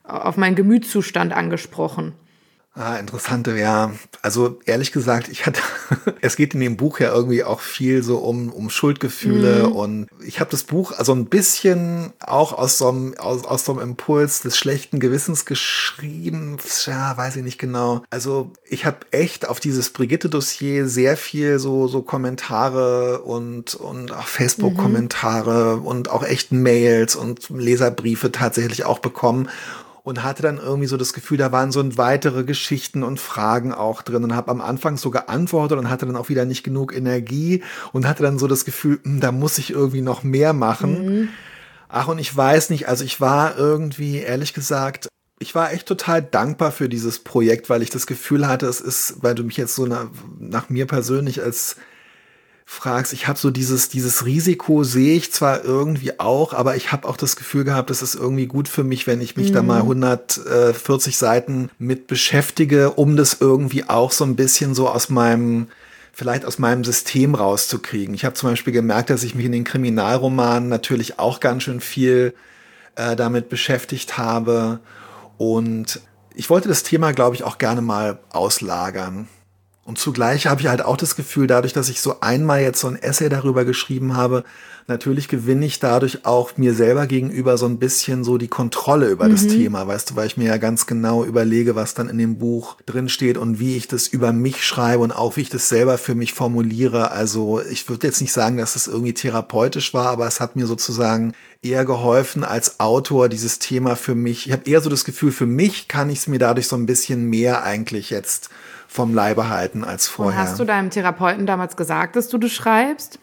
auf meinen Gemütszustand angesprochen. Ah, interessante, ja. Also ehrlich gesagt, ich hatte, es geht in dem Buch ja irgendwie auch viel so um, um Schuldgefühle, mhm. und ich habe das Buch also ein bisschen auch aus so einem, aus, aus so einem Impuls des schlechten Gewissens geschrieben, ja, weiß ich nicht genau. Also ich habe echt auf dieses Brigitte-Dossier sehr viel so, so Kommentare und, und auch Facebook-Kommentare mhm. und auch echt Mails und Leserbriefe tatsächlich auch bekommen. Und hatte dann irgendwie so das Gefühl, da waren so weitere Geschichten und Fragen auch drin und habe am Anfang so geantwortet und hatte dann auch wieder nicht genug Energie und hatte dann so das Gefühl, da muss ich irgendwie noch mehr machen. Mhm. Ach, und ich weiß nicht, also ich war irgendwie, ehrlich gesagt, ich war echt total dankbar für dieses Projekt, weil ich das Gefühl hatte, es ist, weil du mich jetzt so nach, nach mir persönlich als fragst, ich habe so dieses dieses Risiko sehe ich zwar irgendwie auch, aber ich habe auch das Gefühl gehabt, das ist irgendwie gut für mich, wenn ich mich mhm. da mal hundertvierzig Seiten mit beschäftige, um das irgendwie auch so ein bisschen so aus meinem, vielleicht aus meinem System rauszukriegen. Ich habe zum Beispiel gemerkt, dass ich mich in den Kriminalromanen natürlich auch ganz schön viel äh, damit beschäftigt habe, und ich wollte das Thema, glaube ich, auch gerne mal auslagern. Und zugleich habe ich halt auch das Gefühl, dadurch, dass ich so einmal jetzt so ein Essay darüber geschrieben habe, natürlich gewinne ich dadurch auch mir selber gegenüber so ein bisschen so die Kontrolle über mhm. das Thema, weißt du, weil ich mir ja ganz genau überlege, was dann in dem Buch drin steht und wie ich das über mich schreibe und auch wie ich das selber für mich formuliere. Also ich würde jetzt nicht sagen, dass es irgendwie therapeutisch war, aber es hat mir sozusagen eher geholfen als Autor, dieses Thema für mich. Ich habe eher so das Gefühl, für mich kann ich es mir dadurch so ein bisschen mehr eigentlich jetzt vom Leibe halten als vorher. Und hast du deinem Therapeuten damals gesagt, dass du das schreibst?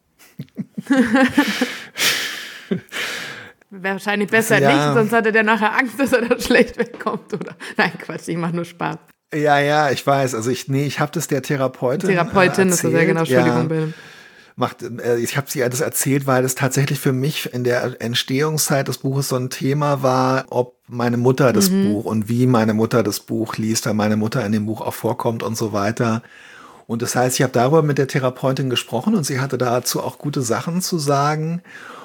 Wäre wahrscheinlich besser ja. nicht, sonst hatte der nachher Angst, dass er da schlecht wegkommt, oder? Nein, Quatsch, ich mache nur Spaß. Ja, ja, ich weiß. Also ich, nee, ich habe das der Therapeutin Therapeutin, äh, ist das ja genau, Entschuldigung, ja. bitte. Macht, äh, ich habe sie das erzählt, weil das tatsächlich für mich in der Entstehungszeit des Buches so ein Thema war, ob meine Mutter das mhm. Buch und wie meine Mutter das Buch liest, weil meine Mutter in dem Buch auch vorkommt und so weiter. Und das heißt, ich habe darüber mit der Therapeutin gesprochen und sie hatte dazu auch gute Sachen zu sagen.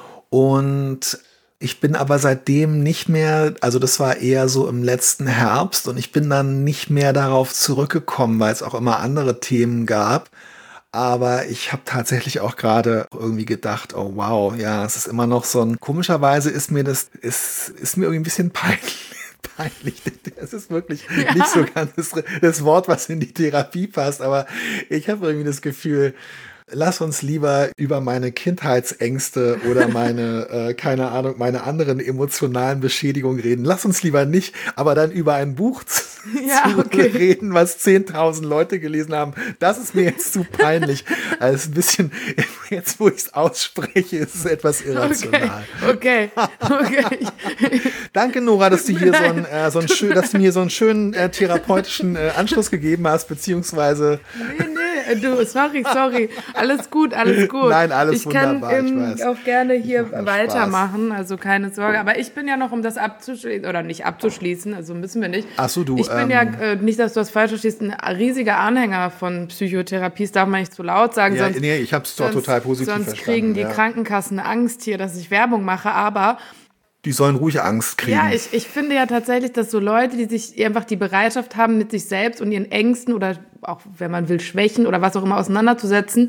Und ich bin aber seitdem nicht mehr, also das war eher so im letzten Herbst, und ich bin dann nicht mehr darauf zurückgekommen, weil es auch immer andere Themen gab. Aber ich habe tatsächlich auch gerade irgendwie gedacht, oh wow, ja, es ist immer noch so ein, komischerweise ist mir das, ist, ist mir irgendwie ein bisschen peinlich. Peinlich. Das ist wirklich ja. nicht so ganz das, das Wort, was in die Therapie passt, aber ich habe irgendwie das Gefühl, lass uns lieber über meine Kindheitsängste oder meine, äh, keine Ahnung, meine anderen emotionalen Beschädigungen reden. Lass uns lieber nicht, aber dann über ein Buch zu, ja, zu okay. reden, was zehntausend Leute gelesen haben. Das ist mir jetzt zu peinlich. Also ein bisschen, jetzt wo ich es ausspreche, ist es etwas irrational. Okay, okay. okay. Danke, Nora, dass du hier so einen, äh, so einen schön, dass du mir so einen schönen äh, therapeutischen äh, Anschluss gegeben hast, beziehungsweise. Nee, nee, du, sorry, sorry. Alles gut, alles gut. Nein, alles ich wunderbar, kann, ähm, ich weiß. auch gerne hier weitermachen, also keine Sorge. Aber ich bin ja noch, um das abzuschließen, oder nicht abzuschließen, also müssen wir nicht. Ach so, du. Ich bin ähm, ja, äh, nicht, dass du das falsch verstehst, ein riesiger Anhänger von Psychotherapie. Das darf man nicht zu laut sagen. Ja, sonst, nee, ich habe es doch total positiv sonst verstanden. Sonst kriegen die ja. Krankenkassen Angst hier, dass ich Werbung mache, aber die sollen ruhig Angst kriegen. Ja, ich, ich finde ja tatsächlich, dass so Leute, die sich einfach die Bereitschaft haben, mit sich selbst und ihren Ängsten oder auch, wenn man will, Schwächen oder was auch immer auseinanderzusetzen,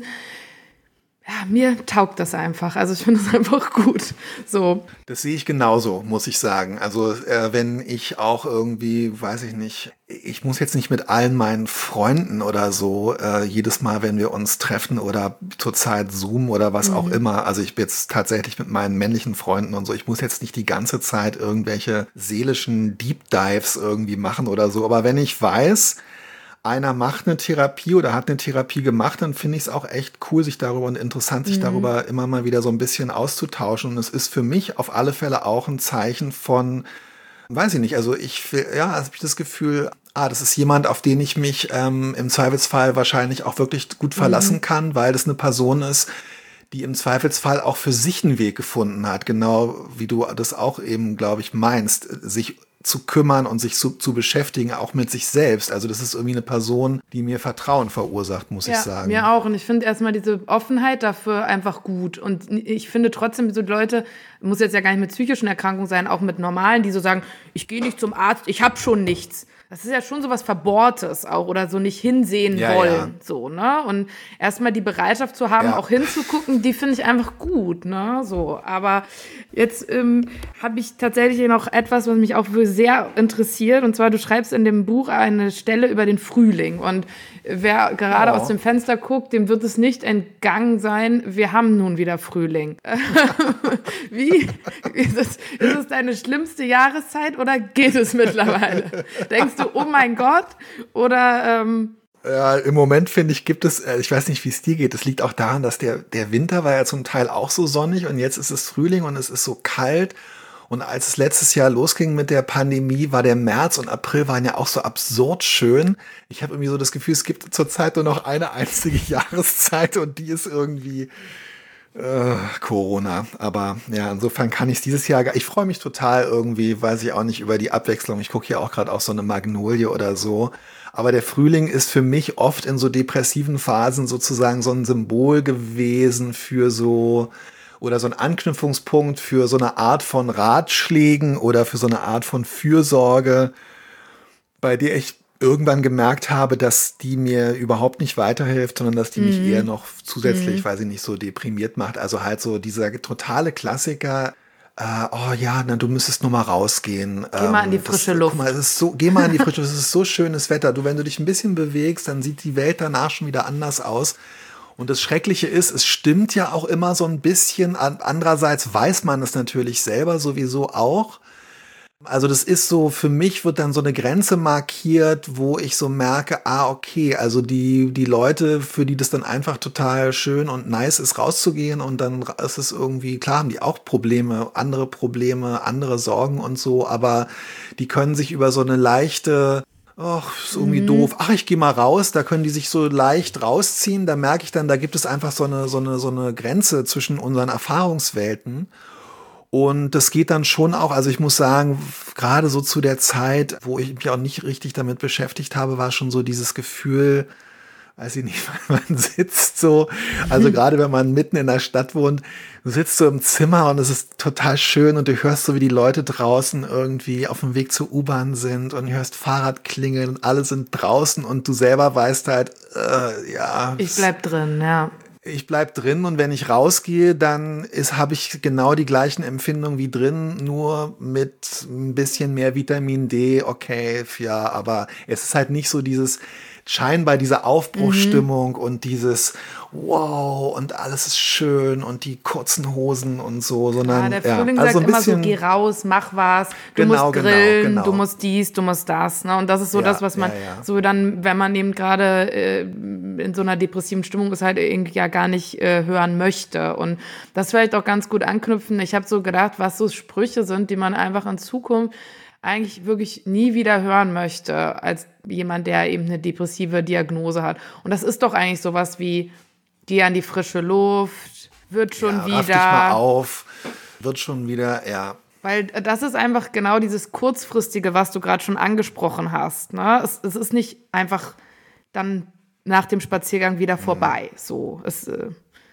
ja, mir taugt das einfach. Also ich finde das einfach gut. So. Das sehe ich genauso, muss ich sagen. Also äh, wenn ich auch irgendwie, weiß ich nicht, ich muss jetzt nicht mit allen meinen Freunden oder so äh, jedes Mal, wenn wir uns treffen oder zurzeit Zoom oder was mhm. auch immer. Also ich bin jetzt tatsächlich mit meinen männlichen Freunden und so. Ich muss jetzt nicht die ganze Zeit irgendwelche seelischen Deep Dives irgendwie machen oder so. Aber wenn ich weiß, einer macht eine Therapie oder hat eine Therapie gemacht, dann finde ich es auch echt cool, sich darüber und interessant, sich mhm. darüber immer mal wieder so ein bisschen auszutauschen. Und es ist für mich auf alle Fälle auch ein Zeichen von, weiß ich nicht, also ich, ja, also habe ich das Gefühl, ah, das ist jemand, auf den ich mich ähm, im Zweifelsfall wahrscheinlich auch wirklich gut verlassen mhm. kann, weil das eine Person ist, die im Zweifelsfall auch für sich einen Weg gefunden hat, genau wie du das auch eben, glaube ich, meinst, sich zu kümmern und sich zu, zu beschäftigen, auch mit sich selbst. Also das ist irgendwie eine Person, die mir Vertrauen verursacht, muss ja, ich sagen. Mir auch. Und ich finde erstmal diese Offenheit dafür einfach gut. Und ich finde trotzdem, so Leute, muss jetzt ja gar nicht mit psychischen Erkrankungen sein, auch mit normalen, die so sagen, ich gehe nicht zum Arzt, ich habe schon nichts. Das ist ja schon so was Verbohrtes auch oder so nicht hinsehen ja, wollen. Ja. So, ne? Und erstmal die Bereitschaft zu haben, ja. auch hinzugucken, die finde ich einfach gut. Ne? So, aber jetzt ähm, habe ich tatsächlich noch etwas, was mich auch sehr interessiert. Und zwar, du schreibst in dem Buch eine Stelle über den Frühling. Und wer gerade oh. aus dem Fenster guckt, dem wird es nicht entgangen sein, wir haben nun wieder Frühling. Wie? Ist es, ist es deine schlimmste Jahreszeit oder geht es mittlerweile? Denkst du, oh mein Gott? Oder ähm ja, im Moment finde ich, gibt es, ich weiß nicht, wie es dir geht, es liegt auch daran, dass der, der Winter war ja zum Teil auch so sonnig und jetzt ist es Frühling und es ist so kalt. Und als es letztes Jahr losging mit der Pandemie, war der März und April waren ja auch so absurd schön. Ich habe irgendwie so das Gefühl, es gibt zurzeit nur noch eine einzige Jahreszeit und die ist irgendwie äh, Corona. Aber ja, insofern kann ich es dieses Jahr, ich freue mich total irgendwie, weiß ich auch nicht, über die Abwechslung. Ich gucke hier auch gerade auf so eine Magnolie oder so. Aber der Frühling ist für mich oft in so depressiven Phasen sozusagen so ein Symbol gewesen für so, oder so ein Anknüpfungspunkt für so eine Art von Ratschlägen oder für so eine Art von Fürsorge, bei der ich irgendwann gemerkt habe, dass die mir überhaupt nicht weiterhilft, sondern dass die mhm. mich eher noch zusätzlich, mhm. weiß ich nicht, so deprimiert macht. Also halt so dieser totale Klassiker, äh, oh ja, na, du müsstest nur mal rausgehen. Geh ähm, mal in die frische das, Luft. Guck mal, es ist so, geh mal in die frische Luft, es ist so schönes Wetter. Du, wenn du dich ein bisschen bewegst, dann sieht die Welt danach schon wieder anders aus. Und das Schreckliche ist, es stimmt ja auch immer so ein bisschen. Andererseits weiß man es natürlich selber sowieso auch. Also das ist so, für mich wird dann so eine Grenze markiert, wo ich so merke, ah, okay, also die, die Leute, für die das dann einfach total schön und nice ist, rauszugehen und dann ist es irgendwie, klar haben die auch Probleme, andere Probleme, andere Sorgen und so, aber die können sich über so eine leichte, ach, ist irgendwie mhm. doof. Ach, ich gehe mal raus. Da können die sich so leicht rausziehen. Da merke ich dann, da gibt es einfach so eine, so eine, so eine Grenze zwischen unseren Erfahrungswelten. Und das geht dann schon auch, also ich muss sagen, gerade so zu der Zeit, wo ich mich auch nicht richtig damit beschäftigt habe, war schon so dieses Gefühl, weiß ich nicht, man sitzt so, also gerade wenn man mitten in der Stadt wohnt, du sitzt so im Zimmer und es ist total schön und du hörst so, wie die Leute draußen irgendwie auf dem Weg zur U-Bahn sind und hörst Fahrrad klingeln und alle sind draußen und du selber weißt halt, äh, ja. Ich bleib drin, ja. Ich bleib drin und wenn ich rausgehe, dann ist, habe ich genau die gleichen Empfindungen wie drin, nur mit ein bisschen mehr Vitamin D, okay, ja, aber es ist halt nicht so dieses, scheinbar diese Aufbruchsstimmung mhm. und dieses wow und alles ist schön und die kurzen Hosen und so, sondern ja, der Frühling ja, also sagt ein bisschen, immer so, geh raus, mach was, du genau, musst grillen, genau, genau. du musst dies, du musst das, ne? Und das ist so ja, das, was man ja, ja. so dann, wenn man eben gerade äh, in so einer depressiven Stimmung ist, halt irgendwie ja gar nicht äh, hören möchte. Und das vielleicht auch ganz gut anknüpfen. Ich habe so gedacht, was so Sprüche sind, die man einfach in Zukunft eigentlich wirklich nie wieder hören möchte, als jemand, der eben eine depressive Diagnose hat. Und das ist doch eigentlich sowas wie, geh an die frische Luft, wird schon ja, wieder. Raff dich mal auf, wird schon wieder, ja. Weil das ist einfach genau dieses Kurzfristige, was du gerade schon angesprochen hast. Ne? Es, es ist nicht einfach dann nach dem Spaziergang wieder vorbei. Mhm. So, es, äh,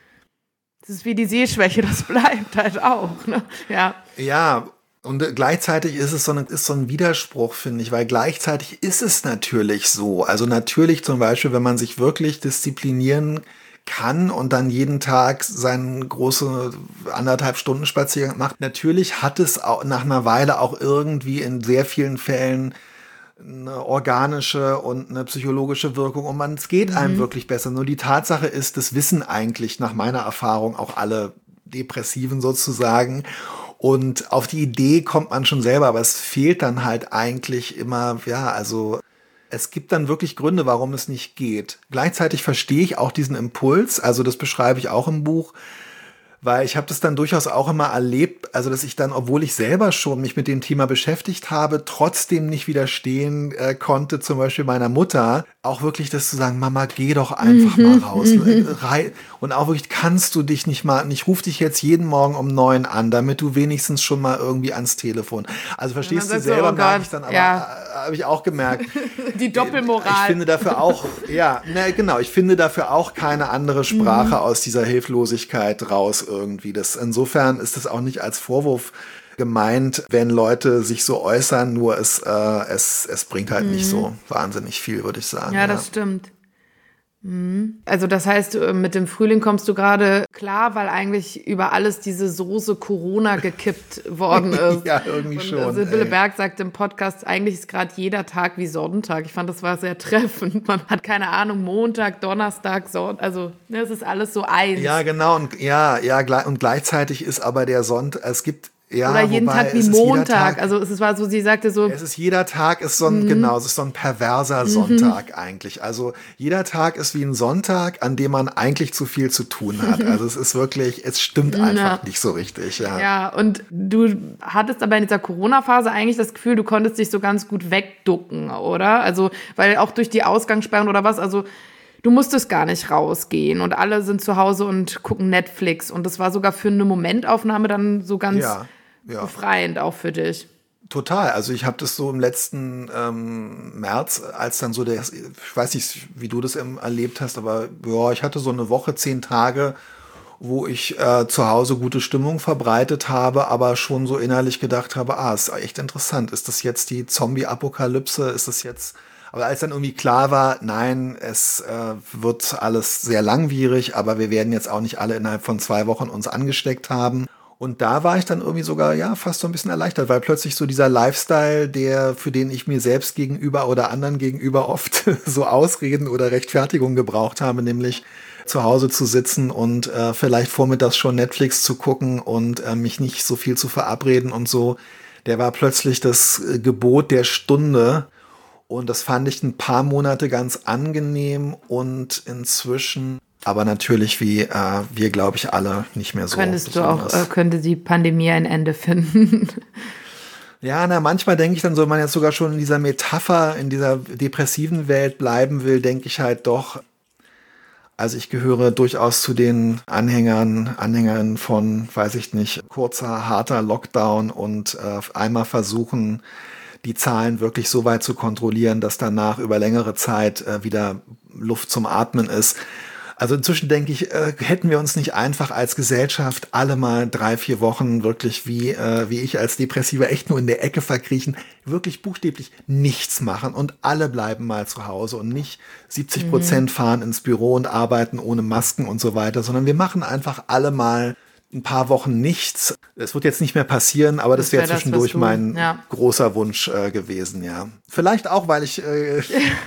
es ist wie die Sehschwäche, das bleibt halt auch. Ne? Ja. Ja. Und gleichzeitig ist es so ein, ist so ein Widerspruch, finde ich, weil gleichzeitig ist es natürlich so. Also natürlich zum Beispiel, wenn man sich wirklich disziplinieren kann und dann jeden Tag seinen große anderthalb Stunden Spaziergang macht, natürlich hat es auch nach einer Weile auch irgendwie in sehr vielen Fällen eine organische und eine psychologische Wirkung und man, es geht mhm. einem wirklich besser. Nur die Tatsache ist, das wissen eigentlich nach meiner Erfahrung auch alle Depressiven sozusagen. Und auf die Idee kommt man schon selber, aber es fehlt dann halt eigentlich immer, ja, also es gibt dann wirklich Gründe, warum es nicht geht. Gleichzeitig verstehe ich auch diesen Impuls, also das beschreibe ich auch im Buch, weil ich habe das dann durchaus auch immer erlebt, also dass ich dann, obwohl ich selber schon mich mit dem Thema beschäftigt habe, trotzdem nicht widerstehen äh, konnte, zum Beispiel meiner Mutter auch wirklich das zu sagen, Mama, geh doch einfach mal raus. Rei- Und auch wirklich, kannst du dich nicht mal, ich rufe dich jetzt jeden Morgen um neun an, damit du wenigstens schon mal irgendwie ans Telefon. Also verstehst du sagst du, selber, oh merke Gott, ich dann, aber ja. äh, habe ich auch gemerkt. Die Doppelmoral. Ich finde dafür auch, ja, ne, genau, ich finde dafür auch keine andere Sprache aus dieser Hilflosigkeit raus irgendwie. Das, insofern ist das auch nicht als Vorwurf gemeint, wenn Leute sich so äußern, nur es, äh, es, es bringt halt nicht so wahnsinnig viel, würde ich sagen. Ja, das stimmt. Mhm. Also das heißt, mit dem Frühling kommst du gerade klar, weil eigentlich über alles diese Soße Corona gekippt worden ist. Ja, irgendwie Und schon. Sibylle ey. Berg sagt im Podcast, eigentlich ist gerade jeder Tag wie Sonntag. Ich fand, das war sehr treffend. Man hat keine Ahnung, Montag, Donnerstag, Sonntag, also ne, es ist alles so eins. Ja, genau. Und ja, ja, gle- und gleichzeitig ist aber der Sonntag, es gibt ja, Oder jeden wobei, Tag wie es ist jeder Montag. Tag, Also es war so, sie sagte so, Es ist jeder Tag ist so ein, genau, es ist so ein perverser Sonntag eigentlich. Also jeder Tag ist wie ein Sonntag, an dem man eigentlich zu viel zu tun hat. Also es ist wirklich, es stimmt einfach nicht so richtig. Ja. ja, und du hattest aber in dieser Corona-Phase eigentlich das Gefühl, du konntest dich so ganz gut wegducken, oder? Also, weil auch durch die Ausgangssperren oder was, also du musstest gar nicht rausgehen und alle sind zu Hause und gucken Netflix. Und das war sogar für eine Momentaufnahme dann so ganz Ja, ja. befreiend auch für dich. Total. Also ich habe das so im letzten ähm, März, als dann so der, ich weiß nicht, wie du das ähm, erlebt hast, aber ja, ich hatte so eine Woche, zehn Tage, wo ich äh, zu Hause gute Stimmung verbreitet habe, aber schon so innerlich gedacht habe, ah, ist echt interessant. Ist das jetzt die Zombie-Apokalypse? Ist das jetzt... Aber als dann irgendwie klar war, nein, es äh, wird alles sehr langwierig, aber wir werden jetzt auch nicht alle innerhalb von zwei Wochen uns angesteckt haben. Und da war ich dann irgendwie sogar, ja, fast so ein bisschen erleichtert, weil plötzlich so dieser Lifestyle, der, für den ich mir selbst gegenüber oder anderen gegenüber oft so Ausreden oder Rechtfertigungen gebraucht habe, nämlich zu Hause zu sitzen und äh, vielleicht vormittags schon Netflix zu gucken und äh, mich nicht so viel zu verabreden und so, der war plötzlich das äh, Gebot der Stunde. Und das fand ich ein paar Monate ganz angenehm und inzwischen, aber natürlich wie äh, wir, glaube ich, alle nicht mehr so. Könntest du auch, besonders. äh, könnte die Pandemie ein Ende finden? Ja, na, manchmal denke ich dann so, wenn man jetzt sogar schon in dieser Metapher, in dieser depressiven Welt bleiben will, denke ich halt doch, also ich gehöre durchaus zu den Anhängern, Anhängern von, weiß ich nicht, kurzer, harter Lockdown und äh, einmal versuchen, die Zahlen wirklich so weit zu kontrollieren, dass danach über längere Zeit äh, wieder Luft zum Atmen ist. Also inzwischen denke ich, äh, hätten wir uns nicht einfach als Gesellschaft alle mal drei, vier Wochen wirklich wie, äh, wie ich als Depressiver echt nur in der Ecke verkriechen, wirklich buchstäblich nichts machen und alle bleiben mal zu Hause und nicht siebzig Prozent fahren ins Büro und arbeiten ohne Masken und so weiter, sondern wir machen einfach alle mal ein paar Wochen nichts. Es wird jetzt nicht mehr passieren, aber das, Das wäre wär das, zwischendurch was du- mein ja. großer Wunsch äh, gewesen, ja. Vielleicht auch, weil ich, äh,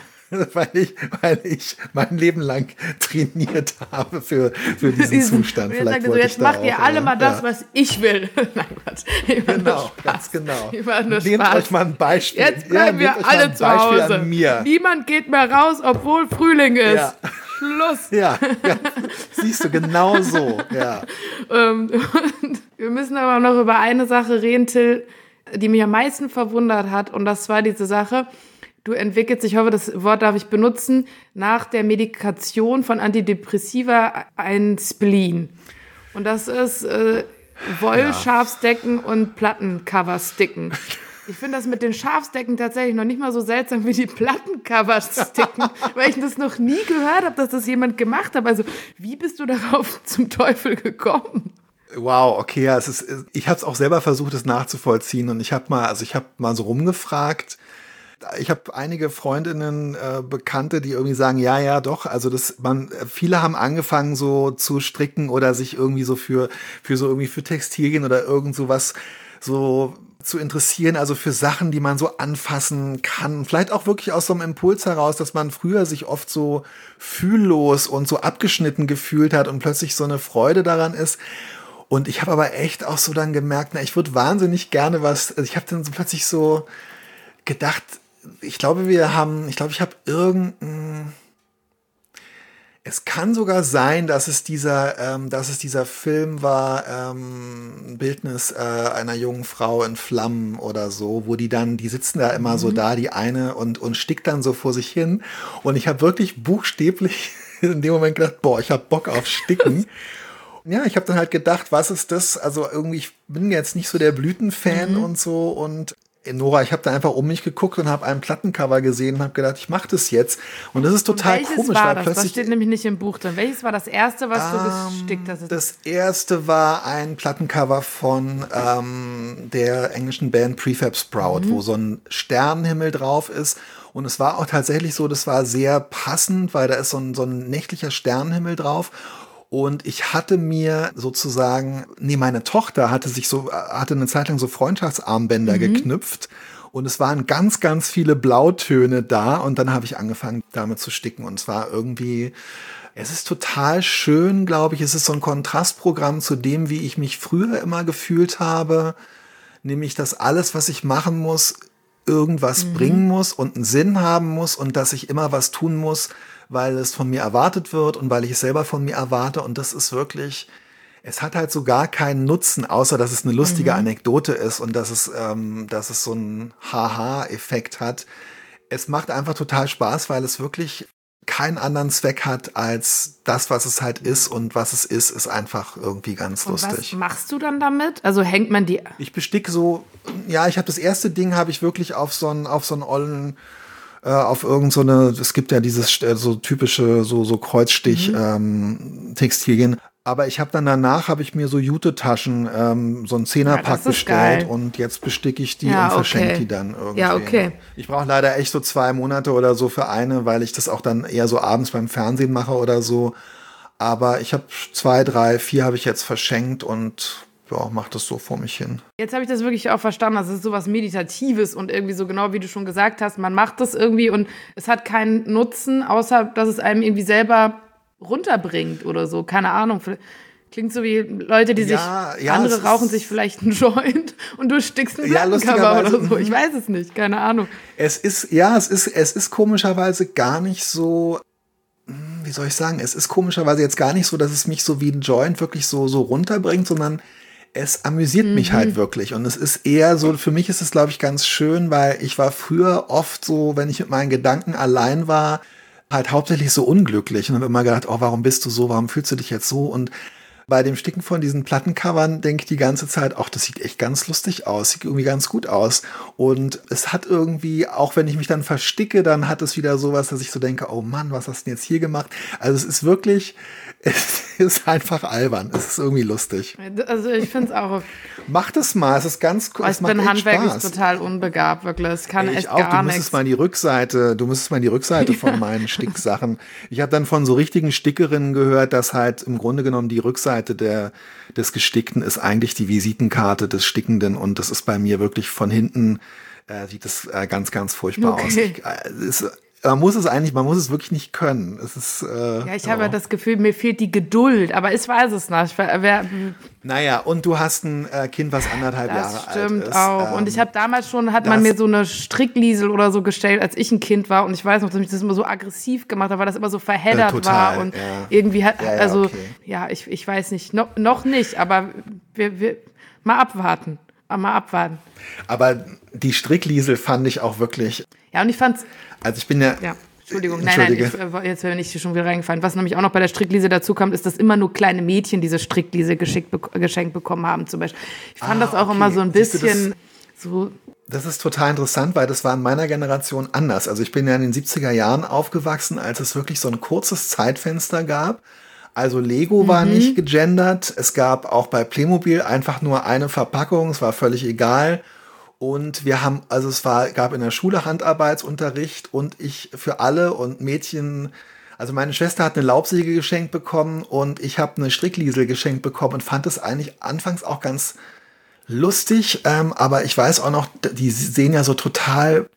weil ich, weil ich mein Leben lang trainiert habe für, für diesen Zustand. Jetzt Vielleicht sagt er so, wollte jetzt ich da macht ihr auch, alle äh, mal das, ja. was ich will. Nein, Quatsch. Immer nur Genau, Spaß. ganz genau. Immer nur Nehmt Spaß. euch mal ein Beispiel. Jetzt Ja, bleiben wir nehmt euch mal alle ein zu Beispiel Hause. an mir. Niemand geht mehr raus, obwohl Frühling ist. Ja. Schluss. Ja, ja, siehst du, genau so, ja. Ähm, und wir müssen aber noch über eine Sache reden, Till, die mich am meisten verwundert hat. Und das war diese Sache, du entwickelst, ich hoffe, das Wort darf ich benutzen, nach der Medikation von Antidepressiva ein Spleen. Und das ist äh, Wollschafsdecken und Plattencover-Sticken. Ich finde das mit den Schafsdecken tatsächlich noch nicht mal so seltsam wie die Plattencover-Sticken, weil ich das noch nie gehört habe, dass das jemand gemacht hat. Also wie bist du darauf zum Teufel gekommen? Wow, okay, ja, es ist, ich habe es auch selber versucht, es nachzuvollziehen und ich habe mal, also ich habe mal so rumgefragt. Ich habe einige Freundinnen, äh, Bekannte, die irgendwie sagen, ja, ja, doch. Also das, man, viele haben angefangen so zu stricken oder sich irgendwie so für für so irgendwie für Textilien oder irgend sowas so zu interessieren, also für Sachen, die man so anfassen kann. Vielleicht auch wirklich aus so einem Impuls heraus, dass man früher sich oft so fühllos und so abgeschnitten gefühlt hat und plötzlich so eine Freude daran ist. Und ich habe aber echt auch so dann gemerkt, na, ich würde wahnsinnig gerne was, also ich habe dann so plötzlich so gedacht, ich glaube, wir haben, ich glaube, ich habe irgendein, Es kann sogar sein, dass es dieser, ähm, dass es dieser Film war, ähm, ein Bildnis äh, einer jungen Frau in Flammen oder so, wo die dann, die sitzen da immer mhm. so da, die eine und, und stickt dann so vor sich hin. Und ich habe wirklich buchstäblich in dem Moment gedacht, boah, ich habe Bock auf Sticken. Ja, ich habe dann halt gedacht, was ist das? Also irgendwie, ich bin jetzt nicht so der Blütenfan mhm. und so und Nora, ich habe da einfach um mich geguckt und habe ein Plattencover gesehen und habe gedacht, ich mache das jetzt. Und das ist total welches komisch. War weil das? plötzlich, das steht nämlich nicht im Buch drin. Welches war das erste, was ähm, du gestickt hast? Das erste war ein Plattencover von ähm, der englischen Band Prefab Sprout, mhm. wo so ein Sternenhimmel drauf ist. Und es war auch tatsächlich so, das war sehr passend, weil da ist so ein, so ein nächtlicher Sternenhimmel drauf. Und ich hatte mir sozusagen, nee, meine Tochter hatte sich so, hatte eine Zeit lang so Freundschaftsarmbänder mhm. geknüpft. Und es waren ganz, ganz viele Blautöne da. Und dann habe ich angefangen, damit zu sticken. Und es war irgendwie, es ist total schön, glaube ich. Es ist so ein Kontrastprogramm zu dem, wie ich mich früher immer gefühlt habe. Nämlich, dass alles, was ich machen muss, irgendwas mhm. bringen muss und einen Sinn haben muss. Und dass ich immer was tun muss, weil es von mir erwartet wird und weil ich es selber von mir erwarte. Und das ist wirklich, es hat halt so gar keinen Nutzen, außer dass es eine lustige mhm. Anekdote ist und dass es, ähm, dass es so einen Haha-Effekt hat. Es macht einfach total Spaß, weil es wirklich keinen anderen Zweck hat als das, was es halt ist. Und was es ist, ist einfach irgendwie ganz und lustig. Was machst du dann damit? Also hängt man die... Ich besticke so, ja, ich habe das erste Ding, habe ich wirklich auf so einen, auf so einen ollen... auf irgend so eine, es gibt ja dieses so typische so so Kreuzstich mhm. ähm, Textilien, aber ich habe dann danach habe ich mir so Jute-Taschen ähm, so einen Zehnerpack ja, bestellt geil. Und jetzt besticke ich die ja, und verschenke okay. die dann irgendwie. Ja, okay. Ich brauche leider echt so zwei Monate oder so für eine, weil ich das auch dann eher so abends beim Fernsehen mache oder so, aber ich habe zwei, drei, vier habe ich jetzt verschenkt und ja, mach das so vor mich hin. Jetzt habe ich das wirklich auch verstanden. Das ist sowas Meditatives und irgendwie so genau, wie du schon gesagt hast, man macht das irgendwie und es hat keinen Nutzen, außer dass es einem irgendwie selber runterbringt oder so. Keine Ahnung. Klingt so wie Leute, die ja, sich, ja, andere rauchen sich vielleicht einen Joint und du stickst einen ja, Plattencover oder so. Ich weiß es nicht, keine Ahnung. Es ist, ja, es ist, es ist komischerweise gar nicht so, wie soll ich sagen, es ist komischerweise jetzt gar nicht so, dass es mich so wie ein Joint wirklich so, so runterbringt, sondern es amüsiert mhm. mich halt wirklich. Und es ist eher so, für mich ist es, glaube ich, ganz schön, weil ich war früher oft so, wenn ich mit meinen Gedanken allein war, halt hauptsächlich so unglücklich und habe immer gedacht, oh, warum bist du so, warum fühlst du dich jetzt so? Und bei dem Sticken von diesen Plattencovern denke ich die ganze Zeit, ach, das sieht echt ganz lustig aus, sieht irgendwie ganz gut aus. Und es hat irgendwie, auch wenn ich mich dann versticke, dann hat es wieder sowas, dass ich so denke, oh Mann, was hast du denn jetzt hier gemacht? Also es ist wirklich, es ist einfach albern. Es ist irgendwie lustig. Also ich finde es auch. Mach das mal, es ist ganz cool. Ich bin handwerklich total unbegabt, wirklich. Es kann ich echt auch. gar Du müsstest nichts. mal die Rückseite, du müsstest mal die Rückseite von ja. meinen Sticksachen. Ich habe dann von so richtigen Stickerinnen gehört, dass halt im Grunde genommen die Rückseite der, des Gestickten ist eigentlich die Visitenkarte des Stickenden und das ist bei mir wirklich von hinten, äh, sieht das äh, ganz, ganz furchtbar okay. aus. Ich, äh, ist, Man muss es eigentlich, man muss es wirklich nicht können. Es ist, äh, ja, ich habe ja das Gefühl, mir fehlt die Geduld, aber ich weiß es nicht. Wer, naja, und du hast ein äh, Kind, was anderthalb das Jahre alt ist. Das stimmt auch. Ähm, und ich habe damals schon, hat man mir so eine Strickliesel oder so gestellt, als ich ein Kind war. Und ich weiß noch, dass mich das immer so aggressiv gemacht hat, weil das immer so verheddert äh, total, war. Und ja. irgendwie hat, ja, ja, also, okay. ja, ich, ich weiß nicht, no, noch nicht, aber wir, wir mal abwarten. Mal abwarten. Aber die Strickliesel fand ich auch wirklich. Ja, und ich fand's. Also ich bin ja. ja. Entschuldigung, nein, nein, ich, jetzt bin ich hier schon wieder reingefallen. Was nämlich auch noch bei der Strickliese dazu kommt, ist, dass immer nur kleine Mädchen diese Strickliese geschickt, geschenkt bekommen haben zum Beispiel. Ich fand ah, das auch okay. immer so ein bisschen das, so. Das ist total interessant, weil das war in meiner Generation anders. Also ich bin ja in den siebziger Jahren aufgewachsen, als es wirklich so ein kurzes Zeitfenster gab. Also Lego mhm. war nicht gegendert. Es gab auch bei Playmobil einfach nur eine Verpackung. Es war völlig egal. Und wir haben, also es war, gab in der Schule Handarbeitsunterricht und ich für alle und Mädchen, also meine Schwester hat eine Laubsäge geschenkt bekommen und ich habe eine Strickliesel geschenkt bekommen und fand es eigentlich anfangs auch ganz lustig, ähm, aber ich weiß auch noch, die sehen ja so total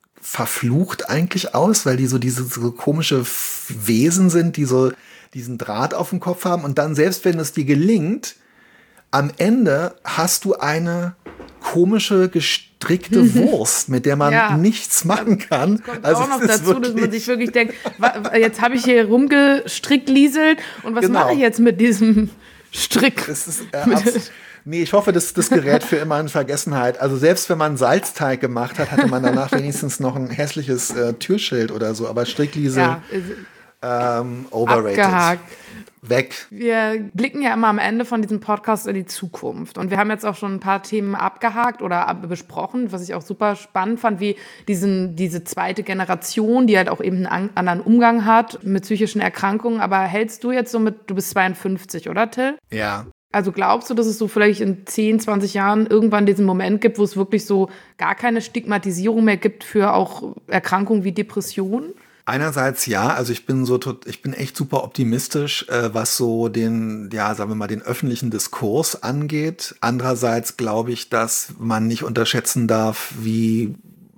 verflucht eigentlich aus, weil die so diese so komische Wesen sind, die so diesen Draht auf dem Kopf haben und dann, selbst wenn es dir gelingt, am Ende hast du eine komische, gestrickte Wurst, mit der man ja. nichts machen kann. Das kommt also auch noch dazu, dass man sich wirklich denkt, jetzt habe ich hier rumgestrickt lieselt und was genau. mache ich jetzt mit diesem Strick? Das ist, äh, abs- nee, ich hoffe, das, das gerät für immer in Vergessenheit. Also selbst wenn man Salzteig gemacht hat, hatte man danach wenigstens noch ein hässliches äh, Türschild oder so. Aber Strickliesel, ja. ähm, overrated. Abgehakt. Weg. Wir blicken ja immer am Ende von diesem Podcast in die Zukunft. Und wir haben jetzt auch schon ein paar Themen abgehakt oder ab- besprochen, was ich auch super spannend fand, wie diesen, diese zweite Generation, die halt auch eben einen an- anderen Umgang hat mit psychischen Erkrankungen. Aber hältst du jetzt so mit, du bist zweiundfünfzig, oder Till? Ja. Also glaubst du, dass es so vielleicht in zehn, zwanzig Jahren irgendwann diesen Moment gibt, wo es wirklich so gar keine Stigmatisierung mehr gibt für auch Erkrankungen wie Depressionen? Einerseits ja, also ich bin so, ich bin echt super optimistisch, äh, was so den, ja, sagen wir mal, den öffentlichen Diskurs angeht. Andererseits glaube ich, dass man nicht unterschätzen darf, wie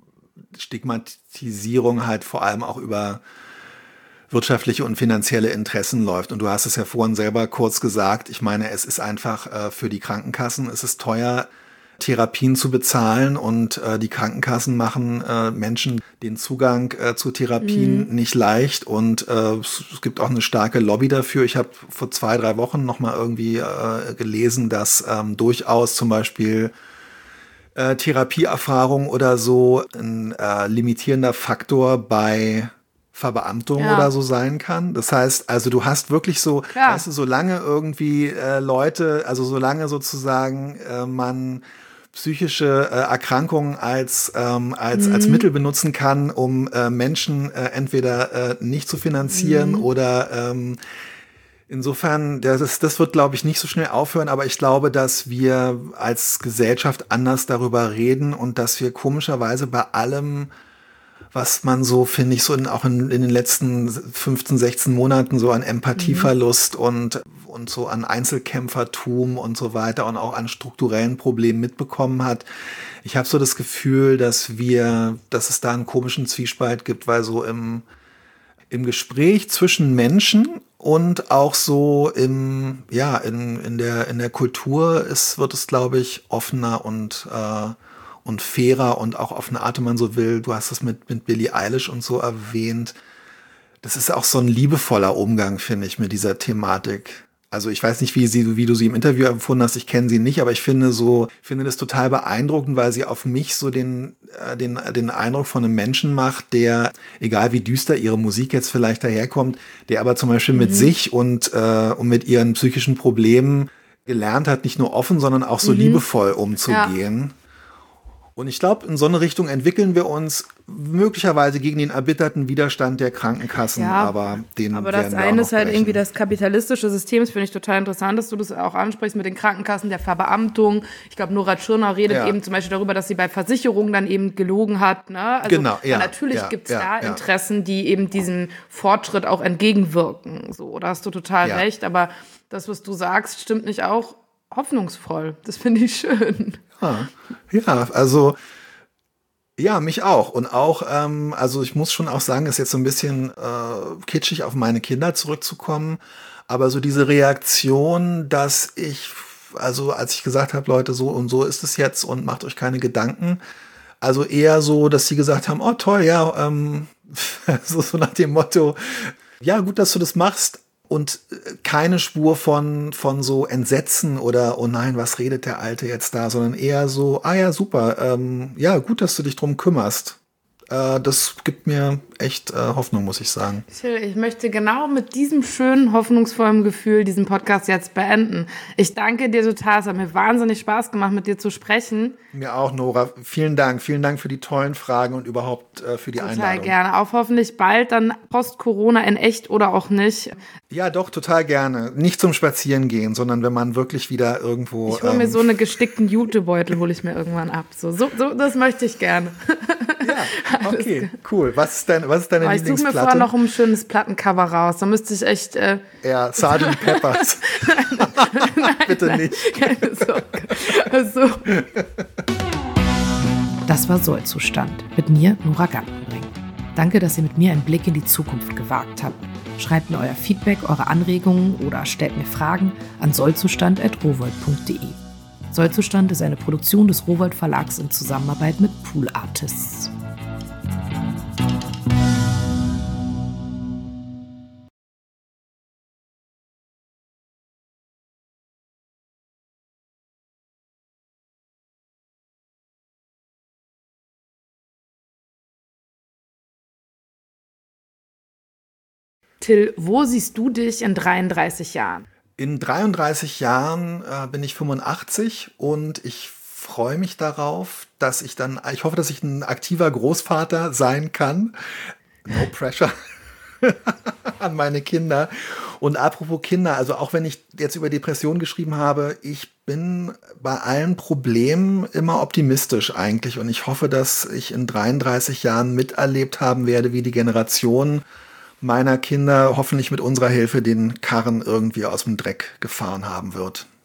Stigmatisierung halt vor allem auch über wirtschaftliche und finanzielle Interessen läuft. Und du hast es ja vorhin selber kurz gesagt. Ich meine, es ist einfach äh, für die Krankenkassen, es ist teuer, Therapien zu bezahlen und äh, die Krankenkassen machen äh, Menschen den Zugang äh, zu Therapien mhm. nicht leicht und äh, es gibt auch eine starke Lobby dafür. Ich habe vor zwei, drei Wochen noch mal irgendwie äh, gelesen, dass ähm, durchaus zum Beispiel äh, Therapieerfahrung oder so ein äh, limitierender Faktor bei Verbeamtung ja. oder so sein kann. Das heißt, also du hast wirklich so, Klar. weißt du, solange irgendwie äh, Leute, also solange sozusagen äh, man psychische äh, Erkrankungen als ähm, als mhm. als Mittel benutzen kann, um äh, Menschen äh, entweder äh, nicht zu finanzieren mhm. oder ähm, insofern, das, ist, das wird, glaube ich, nicht so schnell aufhören, aber ich glaube, dass wir als Gesellschaft anders darüber reden und dass wir komischerweise bei allem, was man so, finde ich, so in, auch in, in den letzten fünfzehn, sechzehn Monaten so an Empathieverlust mhm. und, und so an Einzelkämpfertum und so weiter und auch an strukturellen Problemen mitbekommen hat. Ich habe so das Gefühl, dass wir, dass es da einen komischen Zwiespalt gibt, weil so im, im Gespräch zwischen Menschen und auch so im, ja, in, in der, in der Kultur ist, wird es, glaube ich, offener und, äh, und fairer und auch auf eine Art, wenn man so will. Du hast es mit, mit Billie Eilish und so erwähnt. Das ist auch so ein liebevoller Umgang, finde ich, mit dieser Thematik. Also ich weiß nicht, wie, sie, wie du sie im Interview empfunden hast, ich kenne sie nicht, aber ich finde so, finde das total beeindruckend, weil sie auf mich so den, äh, den, den Eindruck von einem Menschen macht, der, egal wie düster ihre Musik jetzt vielleicht daherkommt, der aber zum Beispiel mhm. mit sich und, äh, und mit ihren psychischen Problemen gelernt hat, nicht nur offen, sondern auch so mhm. liebevoll umzugehen. Ja. Und ich glaube, in so eine Richtung entwickeln wir uns möglicherweise gegen den erbitterten Widerstand der Krankenkassen, ja, aber den Aber das eine ist halt brechen. Irgendwie das kapitalistische System. Das finde ich total interessant, dass du das auch ansprichst mit den Krankenkassen, der Verbeamtung. Ich glaube, Nora Tschirner redet ja. eben zum Beispiel darüber, dass sie bei Versicherungen dann eben gelogen hat. Ne? Also genau, ja. Natürlich ja, gibt es ja, da ja. Interessen, die eben diesem Fortschritt auch entgegenwirken. So, da hast du total ja. recht. Aber das, was du sagst, stimmt nicht auch hoffnungsvoll. Das finde ich schön. Ja, ja, also ja, mich auch. Und auch, ähm, also ich muss schon auch sagen, ist jetzt so ein bisschen äh, kitschig auf meine Kinder zurückzukommen, aber so diese Reaktion, dass ich, also als ich gesagt habe, Leute, so und so ist es jetzt und macht euch keine Gedanken, also eher so, dass sie gesagt haben, oh toll, ja, ähm, so, so nach dem Motto, ja, gut, dass du das machst. Und keine Spur von, von so Entsetzen oder, oh nein, was redet der Alte jetzt da, sondern eher so, ah ja, super, ähm, ja, gut, dass du dich drum kümmerst. Äh, das gibt mir echt äh, Hoffnung, muss ich sagen. Ich möchte genau mit diesem schönen, hoffnungsvollen Gefühl diesen Podcast jetzt beenden. Ich danke dir total, es hat mir wahnsinnig Spaß gemacht, mit dir zu sprechen. Mir auch, Nora. Vielen Dank. Vielen Dank für die tollen Fragen und überhaupt äh, für die total Einladung. Total gerne. Auf hoffentlich bald, dann Post-Corona in echt oder auch nicht. Ja, doch, total gerne. Nicht zum Spazierengehen, sondern wenn man wirklich wieder irgendwo... Ich hole mir ähm, so eine gestickten Jutebeutel, hole ich mir irgendwann ab. So, so, so, das möchte ich gerne. Ja, okay, cool. Was ist dein Was ist deine oh, Lieblingsplatte? Ich suche mir vorher noch ein schönes Plattencover raus. Da müsste ich echt... Äh ja, Sergeant Peppers. nein, nein, Bitte nein, nicht. Keine Sorge. Also. Das war Sollzustand mit mir, Nora Gantenbrink. Danke, dass ihr mit mir einen Blick in die Zukunft gewagt habt. Schreibt mir euer Feedback, eure Anregungen oder stellt mir Fragen an sollzustand at rowohlt punkt de. Sollzustand ist eine Produktion des Rowohlt Verlags in Zusammenarbeit mit Pool Artists. Till, wo siehst du dich in dreiunddreißig Jahren? In dreiunddreißig Jahren äh, bin ich fünfundachtzig und ich freue mich darauf, dass ich dann, ich hoffe, dass ich ein aktiver Großvater sein kann. No pressure an meine Kinder. Und apropos Kinder, also auch wenn ich jetzt über Depression geschrieben habe, ich bin bei allen Problemen immer optimistisch eigentlich und ich hoffe, dass ich in dreiunddreißig Jahren miterlebt haben werde, wie die Generation meiner Kinder hoffentlich mit unserer Hilfe den Karren irgendwie aus dem Dreck gefahren haben wird.